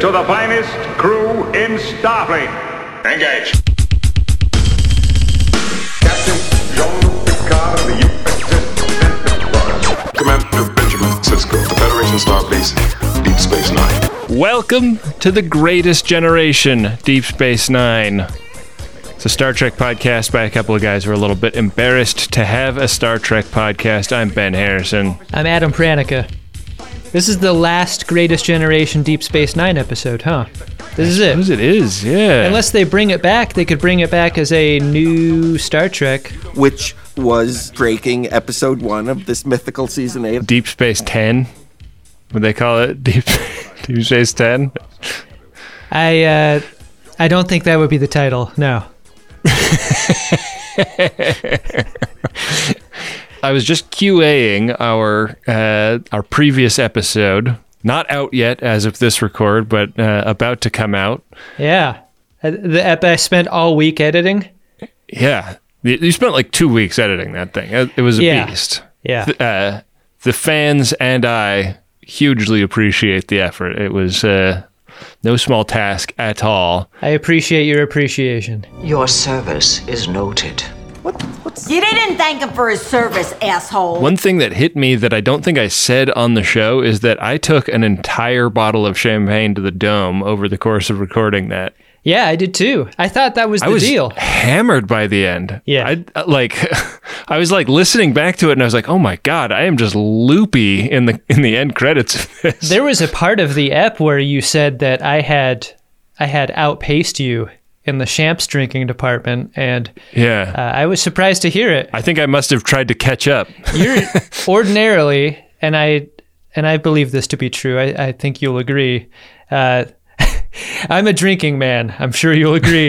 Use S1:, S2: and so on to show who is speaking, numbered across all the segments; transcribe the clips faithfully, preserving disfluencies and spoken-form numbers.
S1: to the finest crew in Starfleet. Engage. Captain Jean-Luc Picard of the U S S Enterprise.
S2: Commander Benjamin Sisko, the Federation Starbase, Deep Space Nine.
S3: Welcome to the greatest generation, Deep Space Nine. It's a Star Trek podcast by a couple of guys who are a little bit embarrassed to have a Star Trek podcast. I'm Ben Harrison.
S4: I'm Adam Pranica. This is the last Greatest Generation Deep Space Nine episode, huh? This is it.
S3: As it is, yeah.
S4: Unless they bring it back, they could bring it back as a new Star Trek.
S5: Which was breaking episode one of this mythical season eight.
S3: Deep Space ten? Would they call it Deep, Deep Space ten?
S4: I, uh, I don't think that would be the title, no.
S3: I was just QAing our uh, our previous episode, not out yet as of this record, but uh, about to come out.
S4: Yeah, the ep I spent all week editing.
S3: Yeah, you spent like two weeks editing that thing. It was a
S4: yeah.
S3: beast.
S4: Yeah,
S3: uh, the fans and I hugely appreciate the effort. It was uh, no small task at all.
S4: I appreciate your appreciation.
S6: Your service is noted.
S5: What? What's...
S7: You didn't thank him for his service, asshole.
S3: One thing that hit me that I don't think I said on the show is that I took an entire bottle of champagne to the dome over the course of recording that.
S4: Yeah, I did too. I thought that was the
S3: I was
S4: deal.
S3: Hammered by the end.
S4: Yeah.
S3: I, like, I was like listening back to it and I was like, oh my God, I am just loopy in the in the end credits of this.
S4: There was a part of the ep where you said that I had I had outpaced you in the champs drinking department, and
S3: yeah,
S4: uh, I was surprised to hear it.
S3: I think I must have tried to catch up.
S4: You're ordinarily, and I and I believe this to be true. I, I think you'll agree. Uh, I'm a drinking man. I'm sure you'll agree.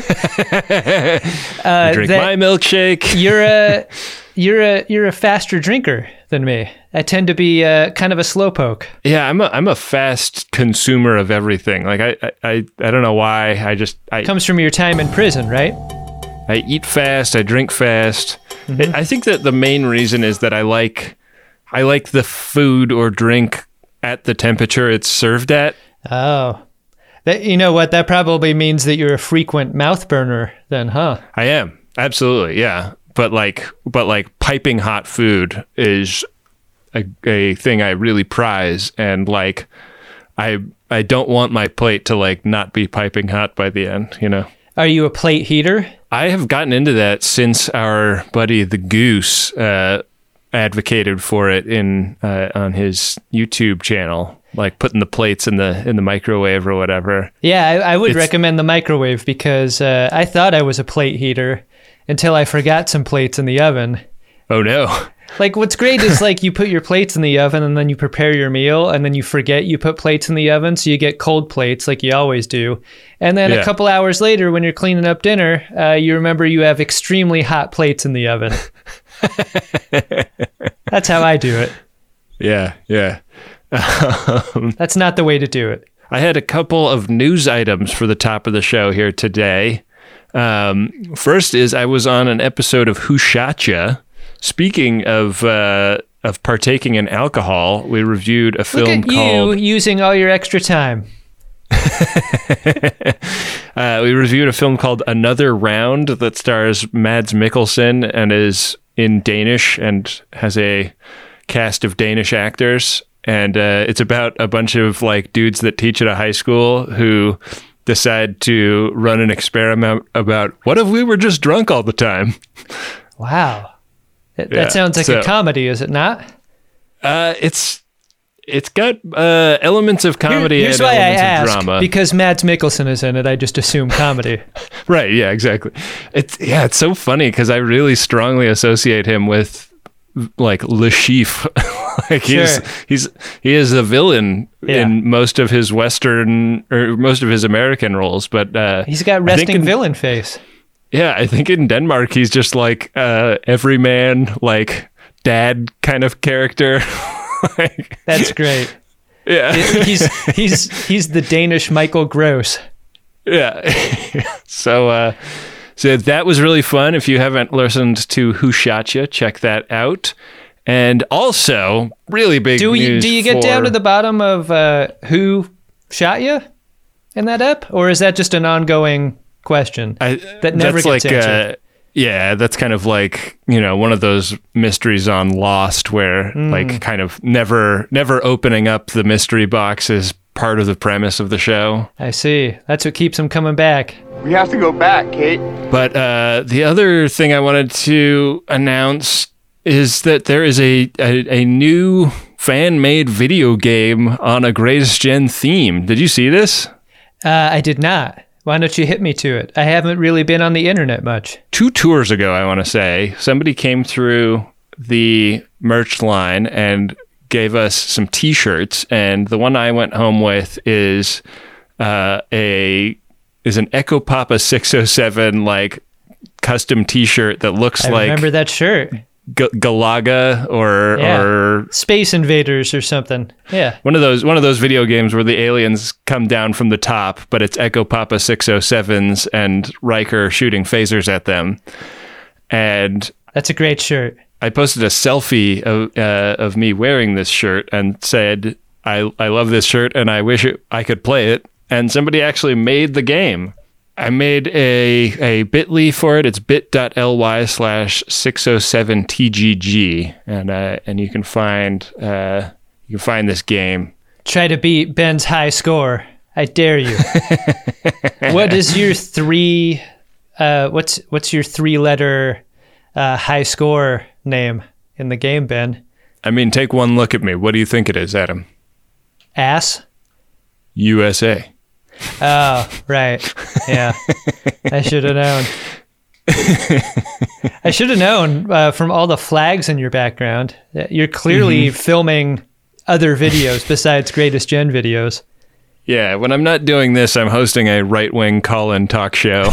S3: uh, drink my milkshake.
S4: you're a you're a you're a faster drinker than me. I tend to be uh, kind of a slowpoke.
S3: Yeah, I'm a I'm a fast consumer of everything. Like I I, I don't know why. I just I
S4: comes from your time in prison, right?
S3: I eat fast. I drink fast.
S4: Mm-hmm.
S3: It, I think that the main reason is that I like I like the food or drink at the temperature it's served at.
S4: Oh. That, you know what? That probably means that you're a frequent mouth burner then, huh?
S3: I am. Absolutely, yeah. But like but like piping hot food is a, a thing I really prize, and like I I don't want my plate to like not be piping hot by the end, you know.
S4: Are you a plate heater?
S3: I have gotten into that since our buddy the Goose uh, advocated for it in uh, on his YouTube channel. Like putting the plates in the in the microwave or whatever.
S4: Yeah, I, I would
S3: it's,
S4: recommend the microwave because uh, I thought I was a plate heater until I forgot some plates in the oven.
S3: Oh no.
S4: Like what's great is like you put your plates in the oven and then you prepare your meal and then you forget you put plates in the oven, so you get cold plates like you always do. And then
S3: yeah.
S4: a couple hours later when you're cleaning up dinner, uh, you remember you have extremely hot plates in the oven. That's how I do it.
S3: Yeah, yeah.
S4: Um, That's not the way to do it.
S3: I had a couple of news items for the top of the show here today. Um, first is I was on an episode of Who Shot Ya? Speaking of uh, of partaking in alcohol, we reviewed a film
S4: Look at
S3: called...
S4: you using all your extra time.
S3: uh, we reviewed a film called Another Round that stars Mads Mikkelsen and is in Danish and has a cast of Danish actors. And uh, it's about a bunch of like dudes that teach at a high school who decide to run an experiment about what if we were just drunk all the time?
S4: Wow. That,
S3: yeah,
S4: that sounds like
S3: so,
S4: a comedy, is it not?
S3: Uh, it's it's got uh, elements of comedy
S4: Here, here's
S3: and
S4: why
S3: elements
S4: I
S3: of
S4: ask,
S3: drama.
S4: Because Mads Mikkelsen is in it, I just assume comedy.
S3: Right, yeah, exactly. It's yeah, it's so funny because I really strongly associate him with like Le Chiffre. Like
S4: sure.
S3: he's he's he is a villain
S4: yeah.
S3: in most of his Western or most of his American roles, but uh,
S4: he's got resting
S3: in,
S4: villain face.
S3: Yeah, I think in Denmark he's just like uh, everyman, like dad kind of character. Like,
S4: that's great.
S3: Yeah,
S4: he's he's he's the Danish Michael Gross.
S3: Yeah. so uh, so that was really fun. If you haven't listened to Who Shot Ya, check that out. And also, really big
S4: do you,
S3: news
S4: Do you get
S3: for...
S4: down to the bottom of uh, who shot you? in that ep, or is that just an ongoing question
S3: I,
S4: that never
S3: that's
S4: gets
S3: like,
S4: answered?
S3: Uh, yeah, that's kind of like, you know, one of those mysteries on Lost where
S4: Mm.
S3: like kind of never never opening up the mystery box is part of the premise of the show.
S4: I see. That's what keeps them coming back.
S8: We have to go back, Kate.
S3: But uh, the other thing I wanted to announce is that there is a, a, a new fan-made video game on a Greatest Gen theme. Did you see this?
S4: Uh, I did not. Why don't you hit me to it? I haven't really been on the internet much.
S3: Two tours ago, I want to say, somebody came through the merch line and gave us some T-shirts, and the one I went home with is uh, a is an Echo Papa six oh seven like custom T-shirt that looks
S4: I
S3: like
S4: remember that shirt.
S3: G- Galaga or
S4: Yeah.
S3: or
S4: Space Invaders or something. Yeah.
S3: one of those one of those video games where the aliens come down from the top, but it's Echo Papa six oh sevens and Riker shooting phasers at them. And
S4: That's a great shirt.
S3: I posted a selfie of uh, of me wearing this shirt and said, I, I love this shirt and I wish it, I could play it. And somebody actually made the game. I made a, a bit dot l y for it. It's bit.ly slash 607tgg. And uh, and you can find uh, you can find this game.
S4: Try to beat Ben's high score. I dare you. What is your three uh what's what's your three letter uh high score name in the game, Ben?
S3: I mean, take one look at me. What do you think it is, Adam?
S4: Ass?
S3: U S A.
S4: Oh, right. Yeah. I should have known. I should have known uh, from all the flags in your background. that You're clearly
S3: Mm-hmm.
S4: filming other videos besides Greatest Gen videos.
S3: Yeah, when I'm not doing this, I'm hosting a right-wing call-in talk show.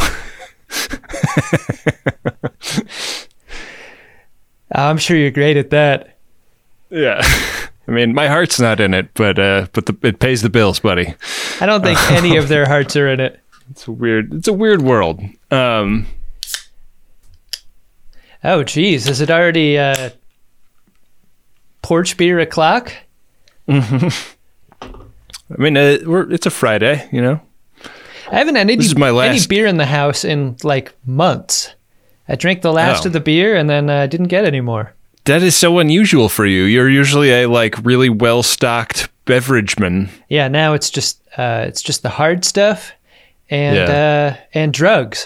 S4: I'm sure you're great at that.
S3: Yeah. I mean, my heart's not in it, but uh, but the, it pays the bills, buddy.
S4: I don't think any of their hearts are in it.
S3: It's a weird. It's a weird world. Um,
S4: Oh, geez. Is it already uh, porch beer o'clock?
S3: I mean, uh, we're, it's a Friday, you know.
S4: I haven't had any,
S3: This is my
S4: any
S3: last-
S4: beer in the house in like months. I drank the last
S3: Oh.
S4: of the beer and then uh, didn't get any more.
S3: That is so unusual for you. You're usually a like really well stocked beverageman.
S4: Yeah, now it's just uh, it's just the hard stuff and
S3: Yeah.
S4: uh, and drugs.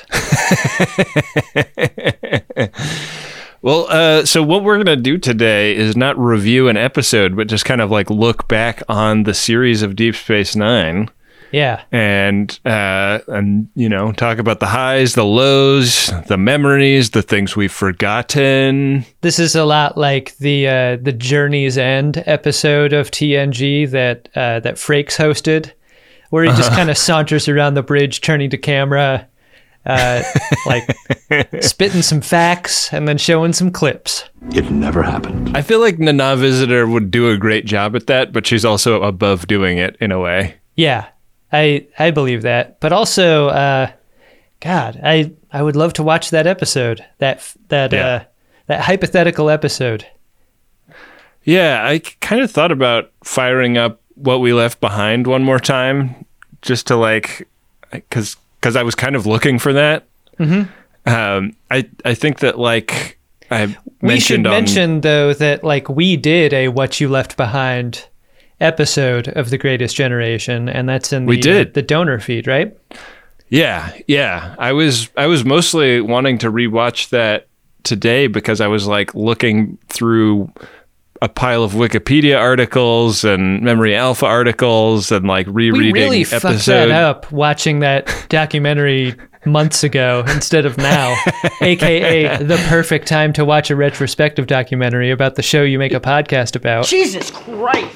S3: Well, uh, so what we're gonna do today is not review an episode, but just kind of like look back on the series of Deep Space Nine.
S4: Yeah.
S3: and uh, and you know, talk about the highs, the lows, the memories, the things we've forgotten.
S4: This is a lot like the uh, the Journey's End episode of T N G that uh, that Frakes hosted, where he just kind of saunters around the bridge, turning to camera, uh, like spitting some facts and then showing some clips.
S1: It never happened.
S3: I feel like Nana Visitor would do a great job at that, but she's also above doing it in a way.
S4: Yeah, I I believe that. But also, uh, God, I I would love to watch that episode. That that
S3: Yeah.
S4: uh, that hypothetical episode.
S3: Yeah, I kind of thought about firing up What We Left Behind one more time, just to like, because because I was kind of looking for that. Mm-hmm. Um, I I think that like I
S4: We should
S3: mentioned on,
S4: mention though that like we did a What You Left Behind episode of The Greatest Generation, and that's in the
S3: We did.
S4: uh, the donor feed, right?
S3: Yeah, yeah. I was I was mostly wanting to rewatch that today because I was like looking through a pile of Wikipedia articles and Memory Alpha articles and like rereading
S4: We really
S3: episode.
S4: fucked that up watching that documentary months ago instead of now, aka the perfect time to watch a retrospective documentary about the show you make a podcast about.
S7: Jesus Christ.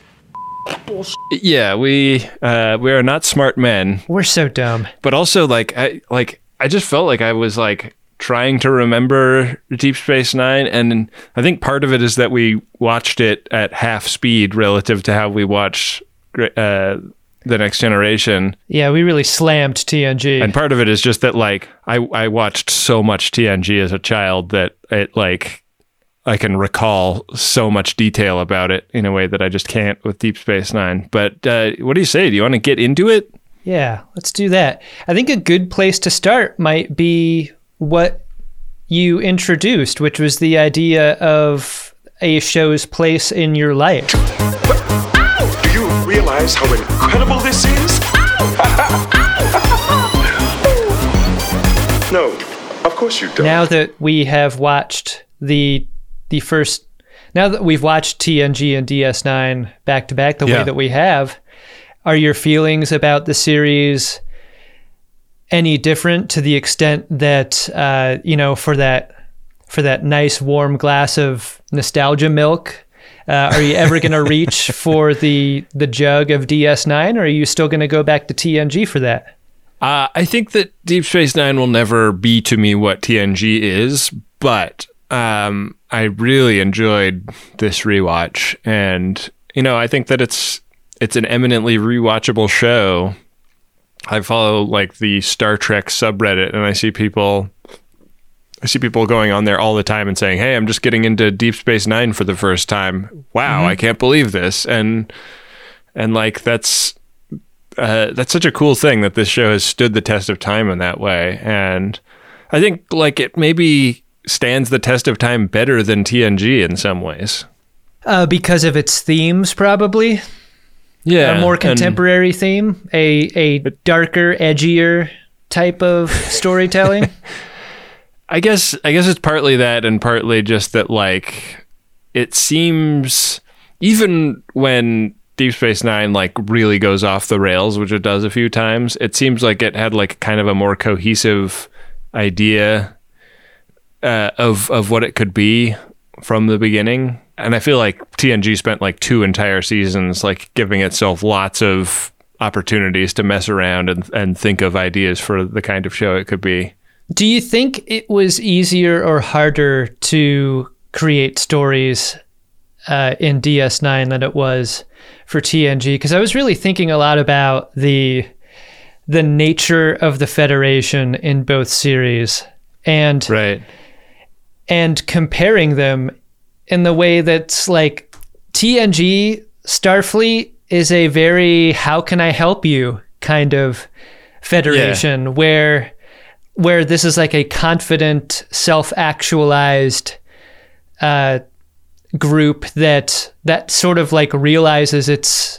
S3: Yeah, we uh, we are not smart men,
S4: We're so dumb.
S3: but also like I like I just felt like I was like trying to remember Deep Space Nine, and I think part of it is that we watched it at half speed relative to how we watch uh, The Next Generation.
S4: Yeah, we really slammed T N G.
S3: And part of it is just that, like, I, I watched so much T N G as a child that it, like, I can recall so much detail about it in a way that I just can't with Deep Space Nine. But uh, what do you say? Do you want to get into it?
S4: Yeah, let's do that. I think a good place to start might be what you introduced, which was the idea of a show's place in your life.
S2: Do you realize how incredible this is? No, of course you don't.
S4: Now that we have watched the the first, now that we've watched T N G and D S nine back to back the
S3: Yeah.
S4: way that we have, are your feelings about the series any different to the extent that uh, you know, for that for that nice warm glass of nostalgia milk, uh, are you ever going to reach for the the jug of D S nine, or are you still going to go back to T N G for that?
S3: Uh, I think that Deep Space Nine will never be to me what T N G is, but um, I really enjoyed this rewatch, and you know, I think that it's it's an eminently rewatchable show. I follow like the Star Trek subreddit, and I see people, I see people going on there all the time and saying, "Hey, I'm just getting into Deep Space Nine for the first time. Wow,
S4: Mm-hmm.
S3: I can't believe this!" And and like that's. Uh, that's such a cool thing that this show has stood the test of time in that way. And I think like it maybe stands the test of time better than T N G in some ways.
S4: Uh, because of its themes, probably.
S3: Yeah.
S4: A more
S3: and-
S4: contemporary theme, a a darker, edgier type of storytelling.
S3: I guess I guess it's partly that, and partly just that like it seems, even when Deep Space Nine like really goes off the rails, which it does a few times, it seems like it had like kind of a more cohesive idea uh, of of what it could be from the beginning. And I feel like T N G spent like two entire seasons like giving itself lots of opportunities to mess around and, and think of ideas for the kind of show it could be.
S4: Do you think it was easier or harder to create stories uh, in D S nine than it was for T N G? Because I was really thinking a lot about the the nature of the Federation in both series, and
S3: Right.
S4: and comparing them in the way that's like T N G Starfleet is a very how can I help you kind of federation, where where this is like a confident, self-actualized uh, group that that sort of like realizes its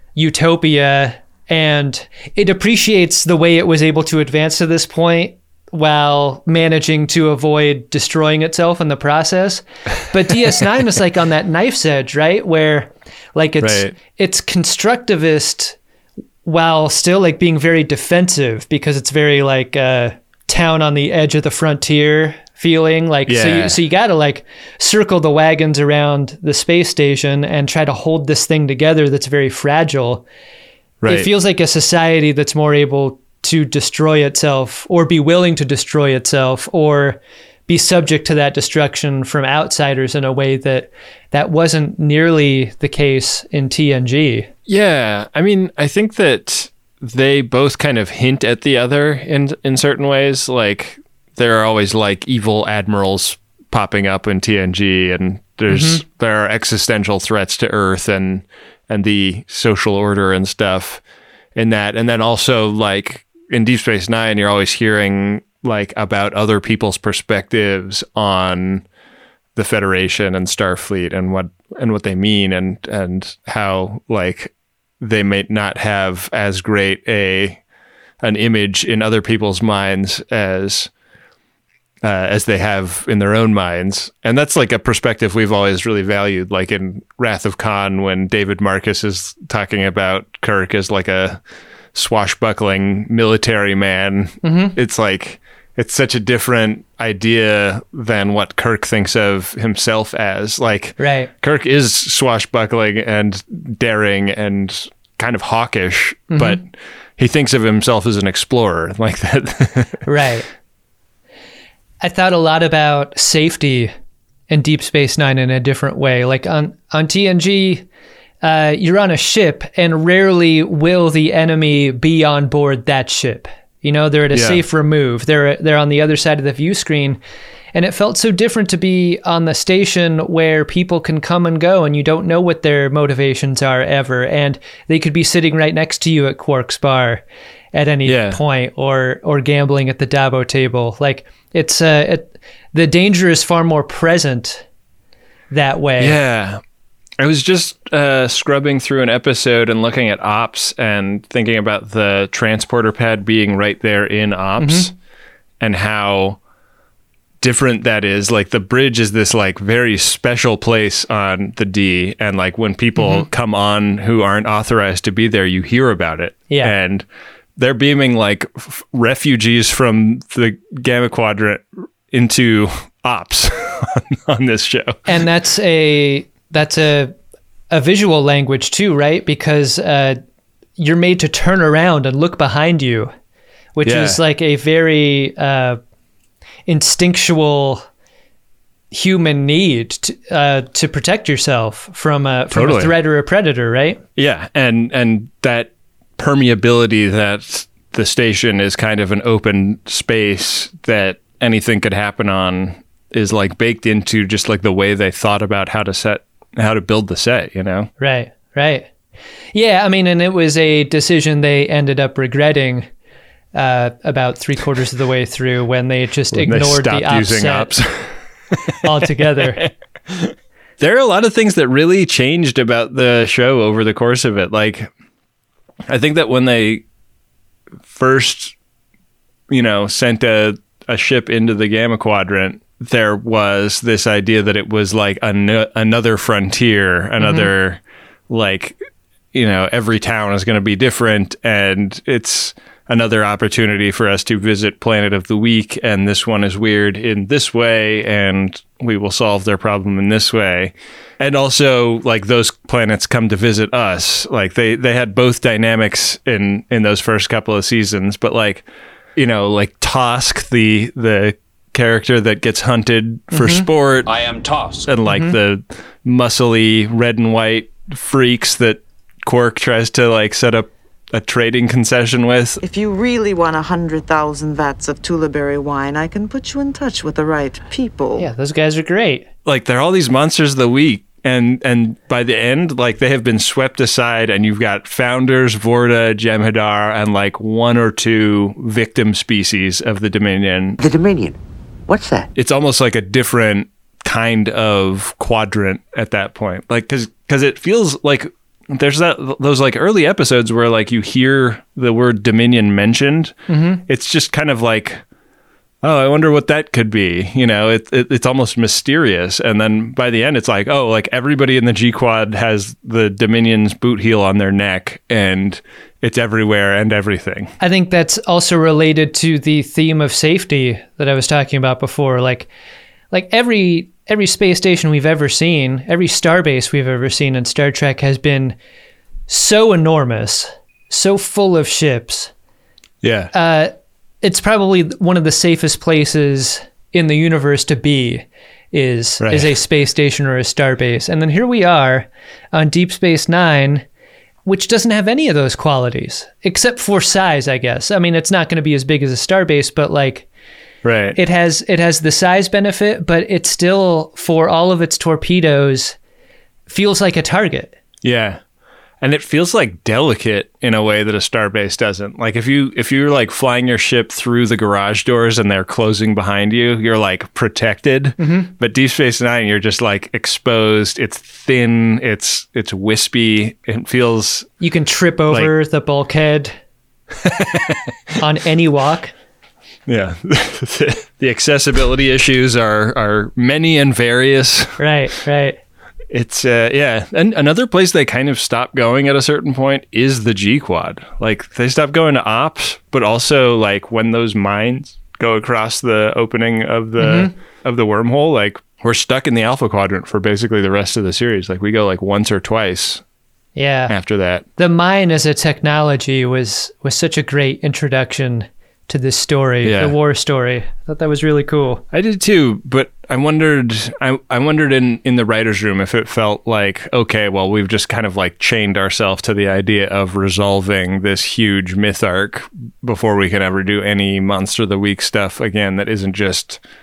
S4: utopia, and it appreciates the way it was able to advance to this point while managing to avoid destroying itself in the process. But D S nine is like on that knife's edge, right? Where like it's
S3: Right.
S4: it's constructivist while still like being very defensive, because it's very like uh town on the edge of the frontier feeling. Like so
S3: Yeah.
S4: you so you gotta like circle the wagons around the space station and try to hold this thing together that's very fragile.
S3: Right.
S4: It feels like a society that's more able to destroy itself, or be willing to destroy itself, or be subject to that destruction from outsiders in a way that that wasn't nearly the case in T N G.
S3: Yeah, I mean, I think that they both kind of hint at the other in in certain ways. Like there are always like evil admirals popping up in T N G, and there's there are existential threats to Earth and and the social order and stuff in that. And then also like in Deep Space Nine, you're always hearing like about other people's perspectives on the Federation and Starfleet and what and what they mean, and and how like they may not have as great a an image in other people's minds as uh, as they have in their own minds. And that's like a perspective we've always really valued, like in Wrath of Khan, when David Marcus is talking about Kirk as like a swashbuckling military man. Mm-hmm. It's like it's such a different idea than what Kirk thinks of himself as. Like
S4: Right.
S3: Kirk is swashbuckling and daring and kind of hawkish,
S4: Mm-hmm.
S3: but he thinks of himself as an explorer like that.
S4: Right. I thought a lot about safety in Deep Space Nine in a different way. Like on, on T N G, uh, you're on a ship, and rarely will the enemy be on board that ship. You know, they're at a
S3: Yeah.
S4: safe remove. They're they're on the other side of the view screen. And it felt so different to be on the station where people can come and go and you don't know what their motivations are ever. And they could be sitting right next to you at Quark's bar at any
S3: Yeah.
S4: point, or or gambling at the Dabo table. Like it's uh, it, the danger is far more present that way.
S3: Yeah. I was just uh, scrubbing through an episode and looking at ops and thinking about the transporter pad being right there in ops and how different that is. Like the bridge is this like very special place on the D, and like when people come on who aren't authorized to be there, you hear about it.
S4: Yeah.
S3: And they're beaming like f- refugees from the Gamma Quadrant into ops on, on this show.
S4: And that's a that's a a visual language too, right? Because uh, you're made to turn around and look behind you, which
S3: Yeah.
S4: is like a very uh, instinctual human need to, uh, to protect yourself from a from
S3: Totally.
S4: a threat or a predator, right?
S3: Yeah, and and that permeability that the station is kind of an open space that anything could happen on is like baked into just like the way they thought about how to set how to build the set, you know?
S4: Right, right. Yeah, I mean, and it was a decision they ended up regretting uh, about three quarters of the way through when they just
S3: When they
S4: ignored
S3: stopped
S4: the ops
S3: using
S4: set
S3: ops.
S4: altogether.
S3: There are a lot of things that really changed about the show over the course of it. Like, I think that when they first, you know, sent a, a ship into the Gamma Quadrant, there was this idea that it was like an- another frontier, another, mm-hmm. like, you know, every town is going to be different, and it's another opportunity for us to visit Planet of the Week, and this one is weird in this way, and we will solve their problem in this way. And also, like, those planets come to visit us. Like, they, they had both dynamics in, in those first couple of seasons, but, like, you know, like Tosk, the the character that gets hunted for
S4: Mm-hmm.
S3: sport.
S8: I am Tosk.
S3: And, like, the muscly red and white freaks that Quark tries to, like, set up a trading concession with.
S9: If you really want a hundred thousand vats of Tulaberry wine, I can put you in touch with the right people.
S4: Yeah, those guys are great.
S3: Like, they're all these monsters of the week, and and by the end, like, they have been swept aside, and you've got Founders, Vorta, Jem'Hadar, and like one or two victim species of the Dominion.
S6: The Dominion. What's that?
S3: It's almost like a different kind of quadrant at that point. Like, because because it feels like there's that those like early episodes where like you hear the word Dominion mentioned. Mm-hmm. It's just kind of like, oh, I wonder what that could be. You know, it, it it's almost mysterious. And then by the end, it's like, oh, like everybody in the G Quad has the Dominion's boot heel on their neck, and it's everywhere and everything.
S4: I think that's also related to the theme of safety that I was talking about before. Like, like every every space station we've ever seen, every starbase we've ever seen in Star Trek has been so enormous, so full of ships.
S3: Yeah.
S4: Uh, it's probably one of the safest places in the universe to be is
S3: Right.
S4: is a space station or a starbase. And then here we are on Deep Space Nine, which doesn't have any of those qualities except for size, I guess. I mean, it's not going to be as big as a starbase, but like
S3: right.
S4: it has it has the size benefit, but it still, for all of its torpedoes, feels like a target.
S3: Yeah. And it feels like delicate in a way that a starbase doesn't. Like if you if you're like flying your ship through the garage doors and they're closing behind you, you're like protected. Mm-hmm. But Deep Space Nine, you're just like exposed. It's thin. It's it's wispy. It feels
S4: You can trip over
S3: Like-
S4: the bulkhead on any walk.
S3: yeah. The accessibility issues are are many and various.
S4: Right, right.
S3: It's uh yeah, and another place they kind of stopped going at a certain point is the G Quad. Like they stopped going to ops, but also like when those mines go across the opening of the mm-hmm. of the wormhole, like we're stuck in the Alpha Quadrant for basically the rest of the series. Like we go like once or twice
S4: Yeah.
S3: after that.
S4: The mine as a technology was was such a great introduction to this story,
S3: Yeah.
S4: the war story. I thought that was really cool.
S3: I did too, but I wondered I, I wondered in, in the writer's room if it felt like, okay, well, we've just kind of like chained ourselves to the idea of resolving this huge myth arc before we can ever do any Monster of the Week stuff again that isn't just,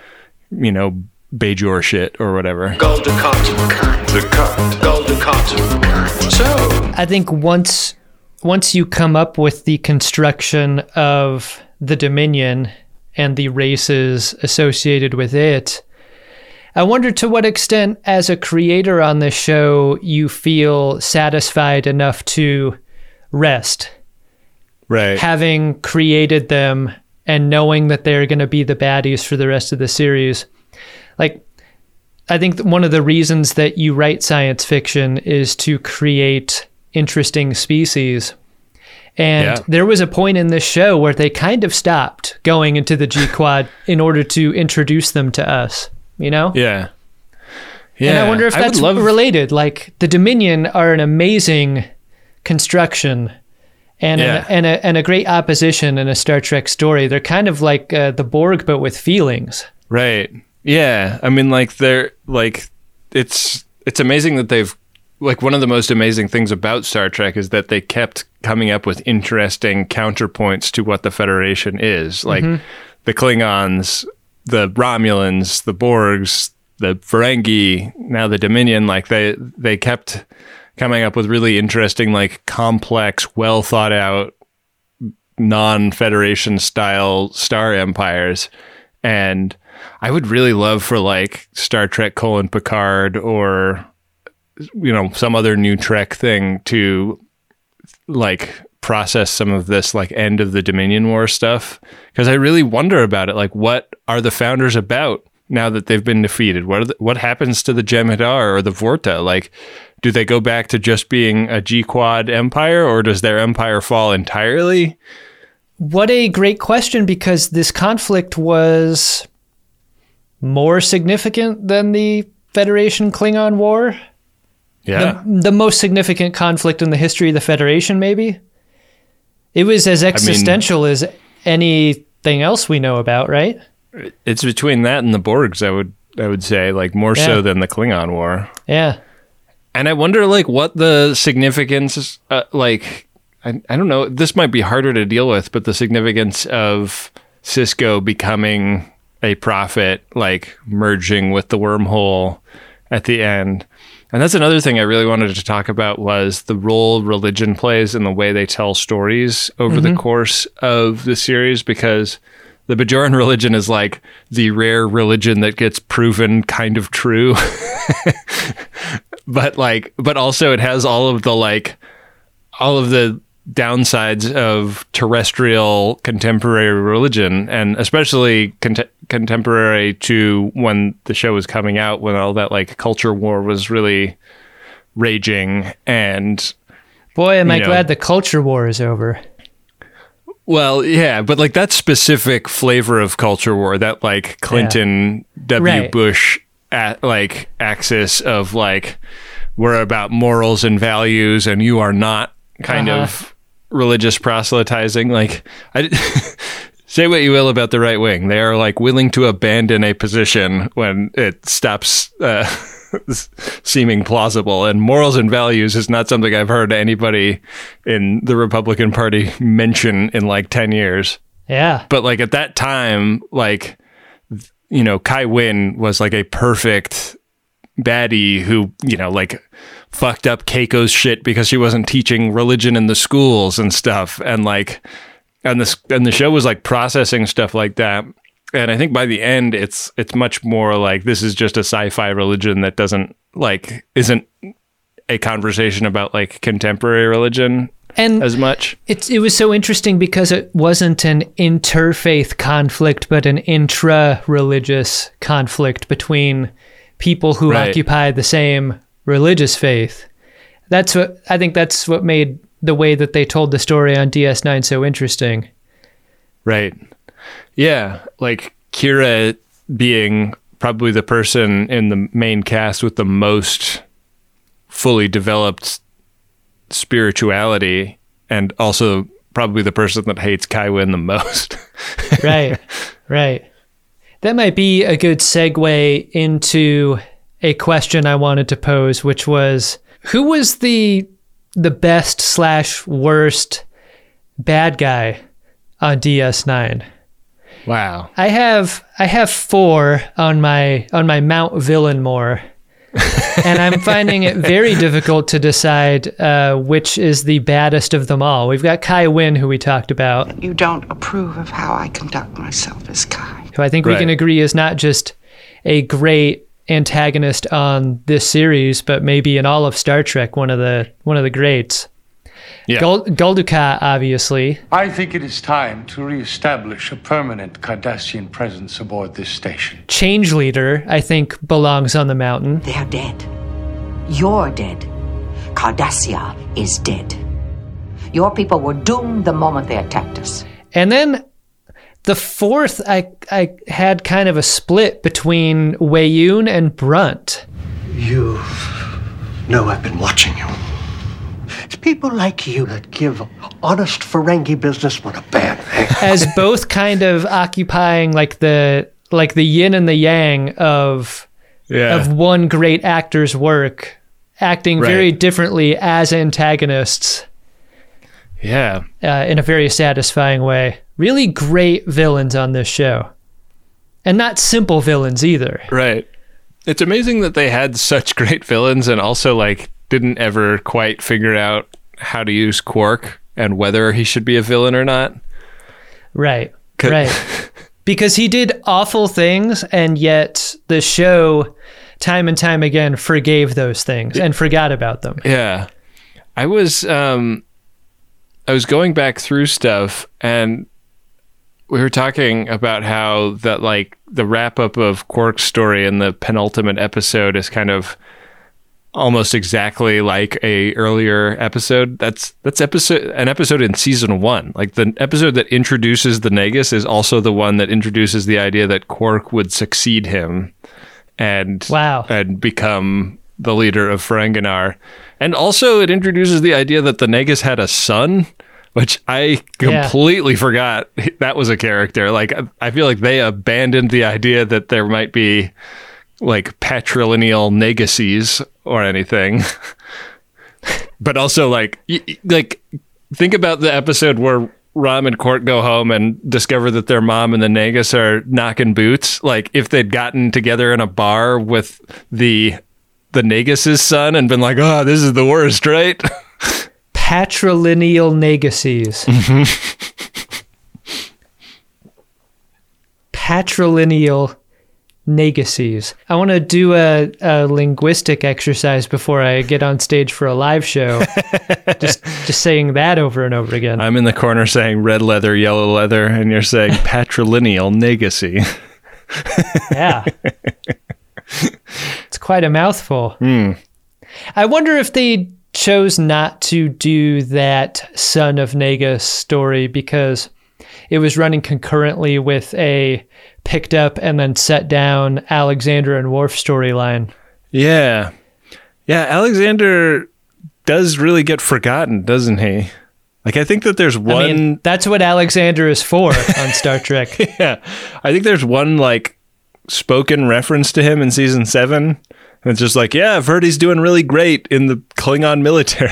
S3: you know, Bajor shit or whatever.
S8: Golden Cotton.
S1: The cut.
S8: Golden Cotton. So,
S4: I think once once you come up with the construction of the Dominion and the races associated with it, I wonder to what extent, as a creator on this show, you feel satisfied enough to rest.
S3: Right.
S4: Having created them and knowing that they're going to be the baddies for the rest of the series. Like, I think that one of the reasons that you write science fiction is to create interesting species. And
S3: Yeah.
S4: there was a point in this show where they kind of stopped going into the G-Quad in order to introduce them to us, you know?
S3: Yeah. Yeah.
S4: And I wonder if
S3: I would
S4: that's
S3: love-
S4: related. Like, the Dominion are an amazing construction and,
S3: Yeah.
S4: an, and, a, and a great opposition in a Star Trek story. They're kind of like uh, the Borg, but with feelings.
S3: Right. Yeah. I mean, like, they're like, it's it's amazing that they've, like, one of the most amazing things about Star Trek is that they kept coming up with interesting counterpoints to what the Federation is. Like, the Klingons, the Romulans, the Borgs, the Ferengi, now the Dominion. Like, they they kept coming up with really interesting, like, complex, well thought out, non-Federation style star empires. And I would really love for, like, Star Trek colon Picard or, you know, some other new Trek thing to, like, process some of this, like, end of the Dominion War stuff. Because I really wonder about it. Like, what are the Founders about now that they've been defeated? What are the, what happens to the Jem'Hadar or the Vorta? Like, do they go back to just being a G-Quad empire, or does their empire fall entirely?
S4: What a great question, because this conflict was more significant than the Federation Klingon War.
S3: Yeah.
S4: The, the most significant conflict in the history of the Federation, maybe. It was as existential as anything else we know about, right?
S3: It's between that and the Borgs, I would I would say, like, more
S4: Yeah.
S3: so than the Klingon War.
S4: Yeah.
S3: And I wonder, like, what the significance, uh, like, I, I don't know, this might be harder to deal with, but the significance of Sisko becoming a prophet, like, merging with the wormhole at the end. And that's another thing I really wanted to talk about, was the role religion plays in the way they tell stories over the course of the series, because the Bajoran religion is like the rare religion that gets proven kind of true. But like, but also it has all of the, like, all of the downsides of terrestrial contemporary religion, and especially cont- contemporary to when the show was coming out, when all that, like, culture war was really raging. And
S4: Boy, am I
S3: You know.
S4: glad the culture war is over.
S3: well, yeah, but like that specific flavor of culture war, that, like, Clinton W.
S4: Right.
S3: Bush at, like, axis of, like, we're about morals and values and you are not, kind
S4: Uh-huh.
S3: of religious proselytizing. Like, I say what you will about the right wing, they are, like, willing to abandon a position when it stops uh, seeming plausible. And morals and values is not something I've heard anybody in the Republican Party mention in, like, ten years.
S4: Yeah.
S3: But, like, at that time, like, you know, Kai Wynn was, like, a perfect baddie who, you know, like, fucked up Keiko's shit because she wasn't teaching religion in the schools and stuff. And, like, and this and the show was, like, processing stuff like that. And I think by the end, it's it's much more like, this is just a sci-fi religion that doesn't, like, isn't a conversation about, like, contemporary religion
S4: And
S3: as much.
S4: It, it was so interesting because it wasn't an interfaith conflict, but an intra-religious conflict between people who
S3: Right.
S4: occupy the same religious faith. That's what I think that's what made the way that they told the story on D S nine so interesting.
S3: Right. Yeah. Like, Kira being probably the person in the main cast with the most fully developed spirituality, and also probably the person that hates Kai Wynn the most.
S4: Right. Right. That might be a good segue into a question I wanted to pose, which was, who was the the best slash worst bad guy on D S nine?
S3: Wow.
S4: I have I have four on my on my Mount Villanmore, and I'm finding it very difficult to decide uh, which is the baddest of them all. We've got Kai Wynn, who we talked about,
S6: You don't approve of how I conduct myself as Kai.
S4: who I think we
S3: Right.
S4: can agree is not just a great antagonist on this series, but maybe in all of Star Trek, one of the one of the greats.
S3: Yeah.
S4: Gul- Gul Dukat, obviously.
S10: I think it is time to re-establish a permanent Cardassian presence aboard this station.
S4: Change Leader, I think, belongs on the mountain.
S11: They are dead. You're dead. Cardassia is dead. Your people were doomed the moment they attacked us.
S4: And then the fourth, I I had kind of a split between Weyoun and Brunt.
S12: You know I've been watching you. It's people like you that give honest Ferengi businessmen a bad name.
S4: As both kind of occupying like the like the yin and the yang of
S3: Yeah.
S4: of one great actor's work, acting
S3: Right.
S4: very differently as antagonists
S3: Yeah.
S4: uh, in a very satisfying way. Really great villains on this show. And not simple villains either.
S3: Right. It's amazing that they had such great villains and also like didn't ever quite figure out how to use Quark and whether he should be a villain or not.
S4: Right.
S3: Could-
S4: Right. Because he did awful things, and yet the show, time and time again, forgave those things and forgot about them.
S3: Yeah. I was um I was going back through stuff and we were talking about how that like the wrap up of Quark's story in the penultimate episode is kind of almost exactly like a earlier episode. That's that's episode an episode in season one. Like the episode that introduces the Negus is also the one that introduces the idea that Quark would succeed him and
S4: Wow.
S3: and become the leader of Ferenginar. And also it introduces the idea that the Negus had a son, which I
S4: Yeah.
S3: completely forgot that was a character. Like I- I feel like they abandoned the idea that there might be like patrilineal Neguses or anything. But also like y- y- like think about the episode where Rom and Court go home and discover that their mom and the Negus are knocking boots. Like if they'd gotten together in a bar with the the Negus's son and been like, "Oh, this is the worst," right?
S4: Patrilineal Neguses. Patrilineal Neguses. I want to do a, a linguistic exercise before I get on stage for a live show. just just saying that over and over again.
S3: I'm in the corner saying red leather, yellow leather, and you're saying patrilineal Negusi.
S4: Yeah. It's quite a mouthful.
S3: Mm.
S4: I wonder if they chose not to do that Son of Negus story because it was running concurrently with a picked up and then set down Alexander and Worf storyline.
S3: Yeah. Yeah, Alexander does really get forgotten, doesn't he? Like, I think that there's one...
S4: I mean, that's what Alexander is for on Star Trek.
S3: Yeah. I think there's one, like, spoken reference to him in season seven. And it's just like, yeah, I've heard he's doing really great in the Klingon military.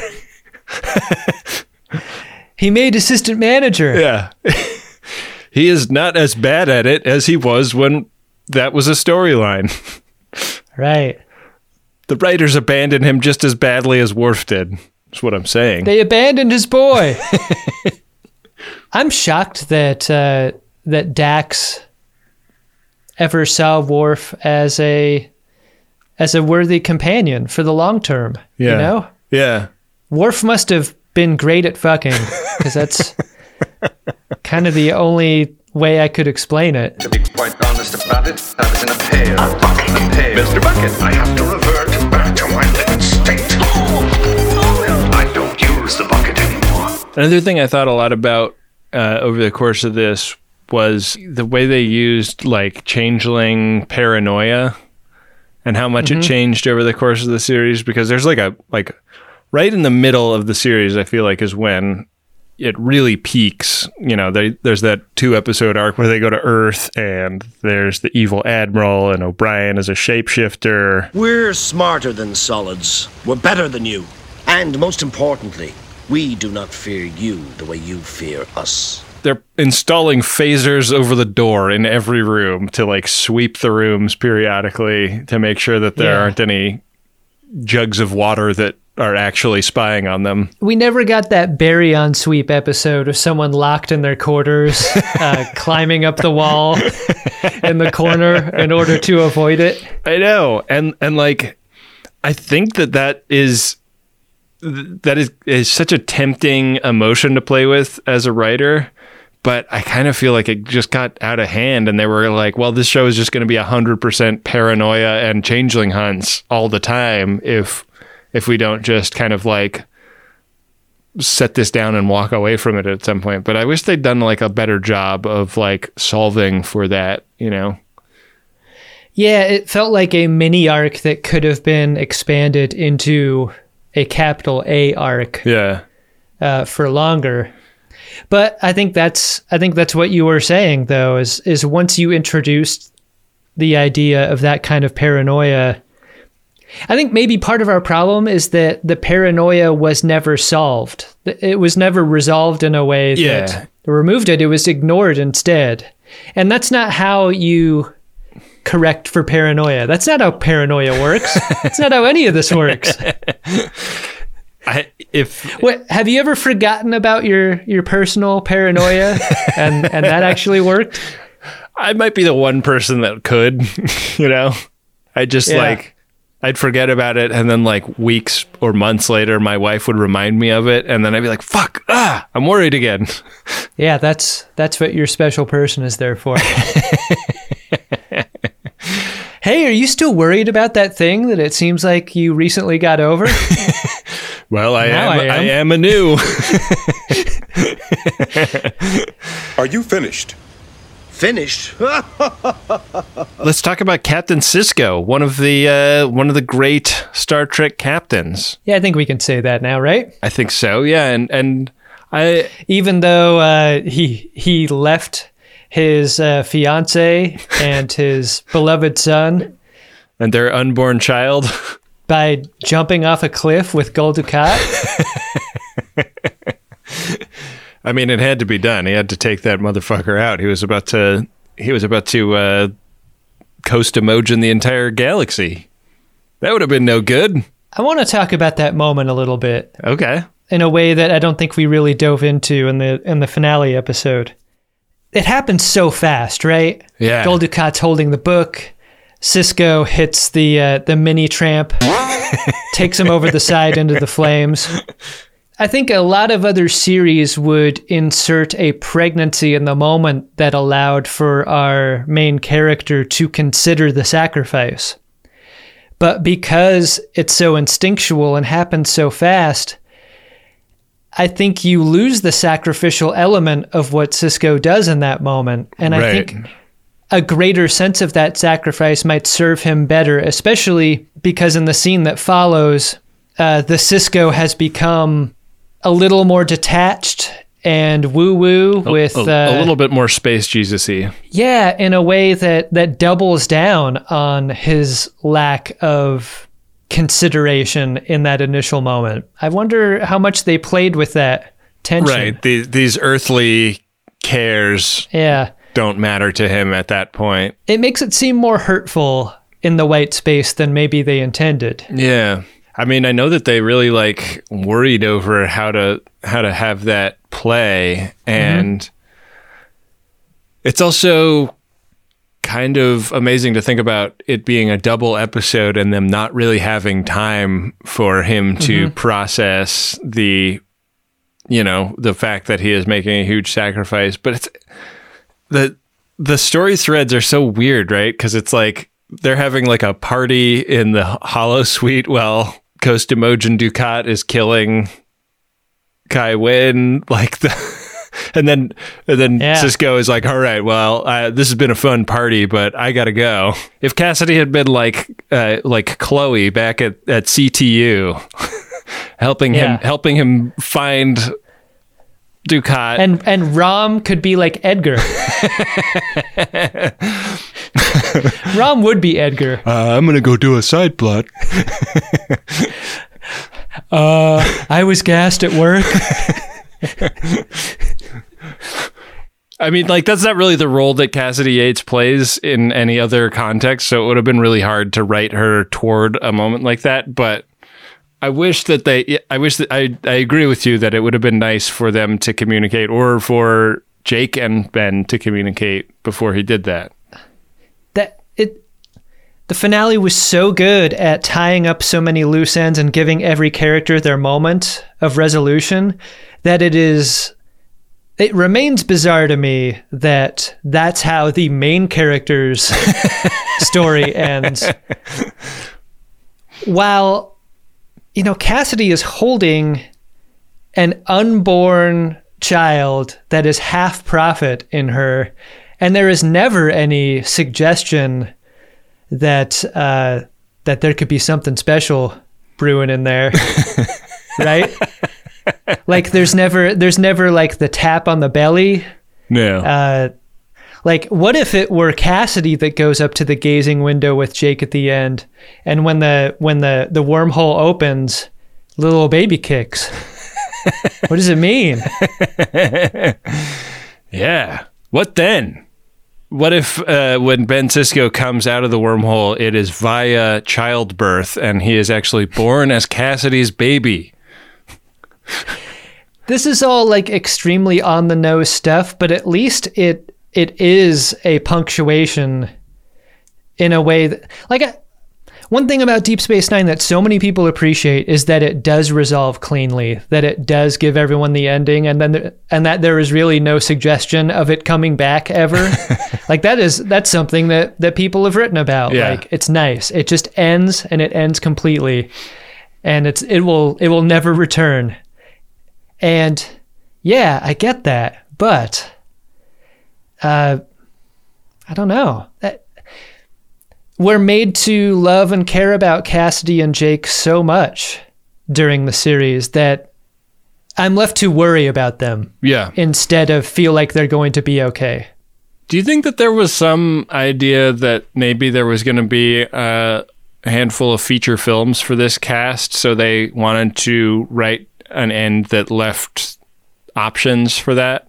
S4: He made assistant manager.
S3: Yeah. He is not as bad at it as he was when that was a storyline.
S4: Right.
S3: The writers abandoned him just as badly as Worf did. That's what I'm saying.
S4: They abandoned his boy. I'm shocked that uh, that Dax ever saw Worf as a as a worthy companion for the long term.
S3: Yeah.
S4: You know?
S3: Yeah.
S4: Worf must have been great at fucking, because that's kind of the only way I could explain it.
S1: To be quite honest about it, I was in a pail. A bucket. A pail. Mister Bucket, I have to revert back to my living state. I don't use the bucket anymore.
S3: Another thing I thought a lot about uh, over the course of this was the way they used like changeling paranoia and how much
S4: Mm-hmm.
S3: it changed over the course of the series, because there's like a like right in the middle of the series, I feel like, is when it really peaks. You know, they, there's that two episode arc where they go to Earth and there's the evil admiral and O'Brien is a shapeshifter.
S13: We're smarter than solids. We're better than you. And most importantly, we do not fear you the way you fear us.
S3: they're installing phasers over the door in every room to like sweep the rooms periodically to make sure that there
S4: Yeah.
S3: aren't any jugs of water that are actually spying on them.
S4: We never got that Barry on Sweep episode of someone locked in their quarters, uh, climbing up the wall in the corner in order to avoid it.
S3: I know. And and like I think that that is that is, is such a tempting emotion to play with as a writer, but I kind of feel like it just got out of hand and they were like, well, this show is just going to be one hundred percent paranoia and changeling hunts all the time if if we don't just kind of like set this down and walk away from it at some point. But I wish they'd done like a better job of like solving for that, you know?
S4: Yeah, it felt like a mini arc that could have been expanded into a capital A arc.
S3: Yeah.
S4: Uh, for longer. But I think that's I think that's what you were saying though, is is once you introduced the idea of that kind of paranoia, I think maybe part of our problem is that the paranoia was never solved. It was never resolved in a way
S3: Yeah.
S4: that removed it. It was ignored instead. And that's not how you correct for paranoia. That's not how paranoia works. That's not how any of this works.
S3: I, if
S4: what, have you ever forgotten about your, your personal paranoia and, and that actually worked?
S3: I might be the one person that could, you know, I just
S4: Yeah.
S3: like, I'd forget about it. And then like weeks or months later, my wife would remind me of it. And then I'd be like, fuck, ah, I'm worried again.
S4: Yeah, that's, that's what your special person is there for. Hey, are you still worried about that thing that it seems like you recently got over?
S3: Well, I
S4: Now
S3: am,
S4: I am.
S3: I am anew.
S2: Are you finished?
S13: Finished?
S3: Let's talk about Captain Sisko, one of the uh, one of the great Star Trek captains.
S4: Yeah, I think we can say that now, right?
S3: I think so. Yeah, and and I
S4: even though uh, he he left his uh, fiance and his beloved son
S3: and their unborn child
S4: by jumping off a cliff with Gul Dukat.
S3: I mean, it had to be done. He had to take that motherfucker out. He was about to. He was about to uh, coast Emojin the entire galaxy. That would have been no good.
S4: I want to talk about that moment a little bit.
S3: Okay.
S4: In a way that I don't think we really dove into in the in the finale episode. It happens so fast, right?
S3: Yeah.
S4: Gul Dukat's holding the book. Sisko hits the uh, the mini tramp, takes him over the side into the flames. I think a lot of other series would insert a pregnancy in the moment that allowed for our main character to consider the sacrifice. But because it's so instinctual and happens so fast, I think you lose the sacrificial element of what Sisko does in that moment. And
S3: Right.
S4: I think a greater sense of that sacrifice might serve him better, especially because in the scene that follows, uh, the Sisko has become a little more detached and woo-woo with...
S3: a,
S4: uh,
S3: a little bit more space Jesus-y.
S4: Yeah, in a way that, that doubles down on his lack of consideration in that initial moment. I wonder how much they played with that tension.
S3: Right. These, these earthly cares
S4: Yeah.
S3: don't matter to him at that point.
S4: It makes it seem more hurtful in the white space than maybe they intended.
S3: Yeah. I mean, I know that they really like worried over how to how to have that play, and mm-hmm. it's also kind of amazing to think about it being a double episode and them not really having time for him to mm-hmm. process the, you know, the fact that he is making a huge sacrifice. But it's the the story threads are so weird, right? Because it's like they're having like a party in the Hollow Suite while Coast Emojin Dukat is killing Kai Wynn, like the, and then and then
S4: Yeah.
S3: Sisko is like, all right, well, uh, this has been a fun party, but I gotta go. If Cassidy had been like uh, like Chloe back at, at C T U, helping
S4: Yeah.
S3: him helping him find Dukat,
S4: And and Rom could be like Edgar. Rom would be Edgar.
S3: uh, I'm gonna go do a side plot.
S4: Uh, I was gassed at work.
S3: I mean, like, that's not really the role that Cassidy Yates plays in any other context, so it would have been really hard to write her toward a moment like that, but I wish that they, I wish that, I, I agree with you that it would have been nice for them to communicate, or for Jake and Ben to communicate before he did that.
S4: That, it, the finale was so good at tying up so many loose ends and giving every character their moment of resolution that it is... It remains bizarre to me that that's how the main character's story ends. While, you know, Cassidy is holding an unborn child that is half prophet in her, and there is never any suggestion that uh, that there could be something special brewing in there, right? Like there's never there's never like the tap on the belly.
S3: No.
S4: Uh, like what if it were Cassidy that goes up to the gazing window with Jake at the end, and when the when the the wormhole opens, little baby kicks. What does it mean?
S3: Yeah. What then? What if uh, when Ben Sisko comes out of the wormhole, it is via childbirth, and he is actually born as Cassidy's baby?
S4: This is all like extremely on the nose stuff, but at least it it is a punctuation in a way that, like, I, one thing about Deep Space Nine that so many people appreciate is that it does resolve cleanly, that it does give everyone the ending, and then there, and that there is really no suggestion of it coming back ever. Like that is that's something that that people have written about.
S3: Yeah.
S4: Like it's nice. It just ends, and it ends completely, and it's it will it will never return. And yeah, I get that, but uh, I don't know. That, we're made to love and care about Cassidy and Jake so much during the series that I'm left to worry about them.
S3: Yeah.
S4: Instead of feel like they're going to be okay.
S3: Do you think that there was some idea that maybe there was going to be a handful of feature films for this cast, so they wanted to write an end that left options for that?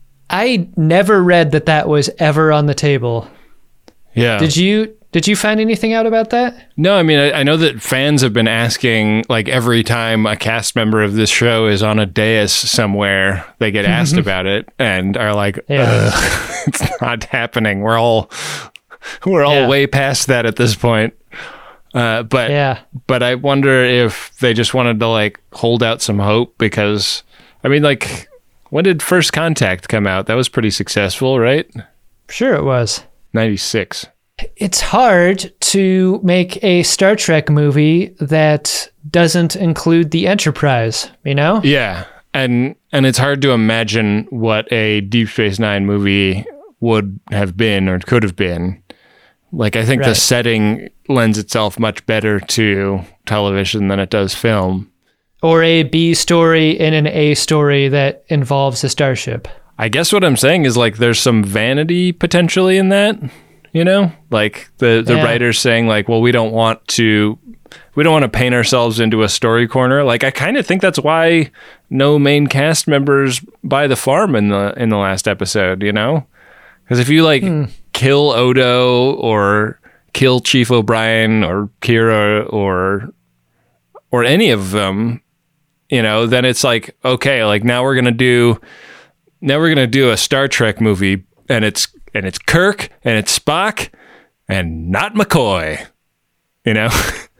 S4: I never read that that was ever on the table.
S3: Yeah.
S4: Did you did you find anything out about that?
S3: No, I mean, I, I know that fans have been asking, like, every time a cast member of this show is on a dais somewhere, they get asked about it and are like,
S4: Yeah.
S3: it's not happening. We're all we're all
S4: Yeah.
S3: way past that at this point. Uh, but
S4: Yeah.
S3: but I wonder if they just wanted to, like, hold out some hope, because I mean, like, when did First Contact come out? That was pretty successful, right?
S4: Sure it was.
S3: ninety-six.
S4: It's hard to make a Star Trek movie that doesn't include the Enterprise, you know?
S3: Yeah. And and it's hard to imagine what a Deep Space Nine movie would have been or could have been. Like, I think
S4: Right.
S3: the setting lends itself much better to television than it does film.
S4: Or a B story in an A story that involves a starship.
S3: I guess what I'm saying is, like, there's some vanity potentially in that, you know? Like, the, the
S4: Yeah.
S3: writers saying, like, well, we don't want to... We don't want to paint ourselves into a story corner. Like, I kind of think that's why no main cast members buy the farm in the in the last episode, you know? Because if you, like,
S4: Hmm.
S3: kill Odo or kill Chief O'Brien or Kira or or any of them, you know, then it's like, okay, like, now we're gonna do now we're gonna do a Star Trek movie, and it's and it's Kirk and it's Spock and not McCoy, you know.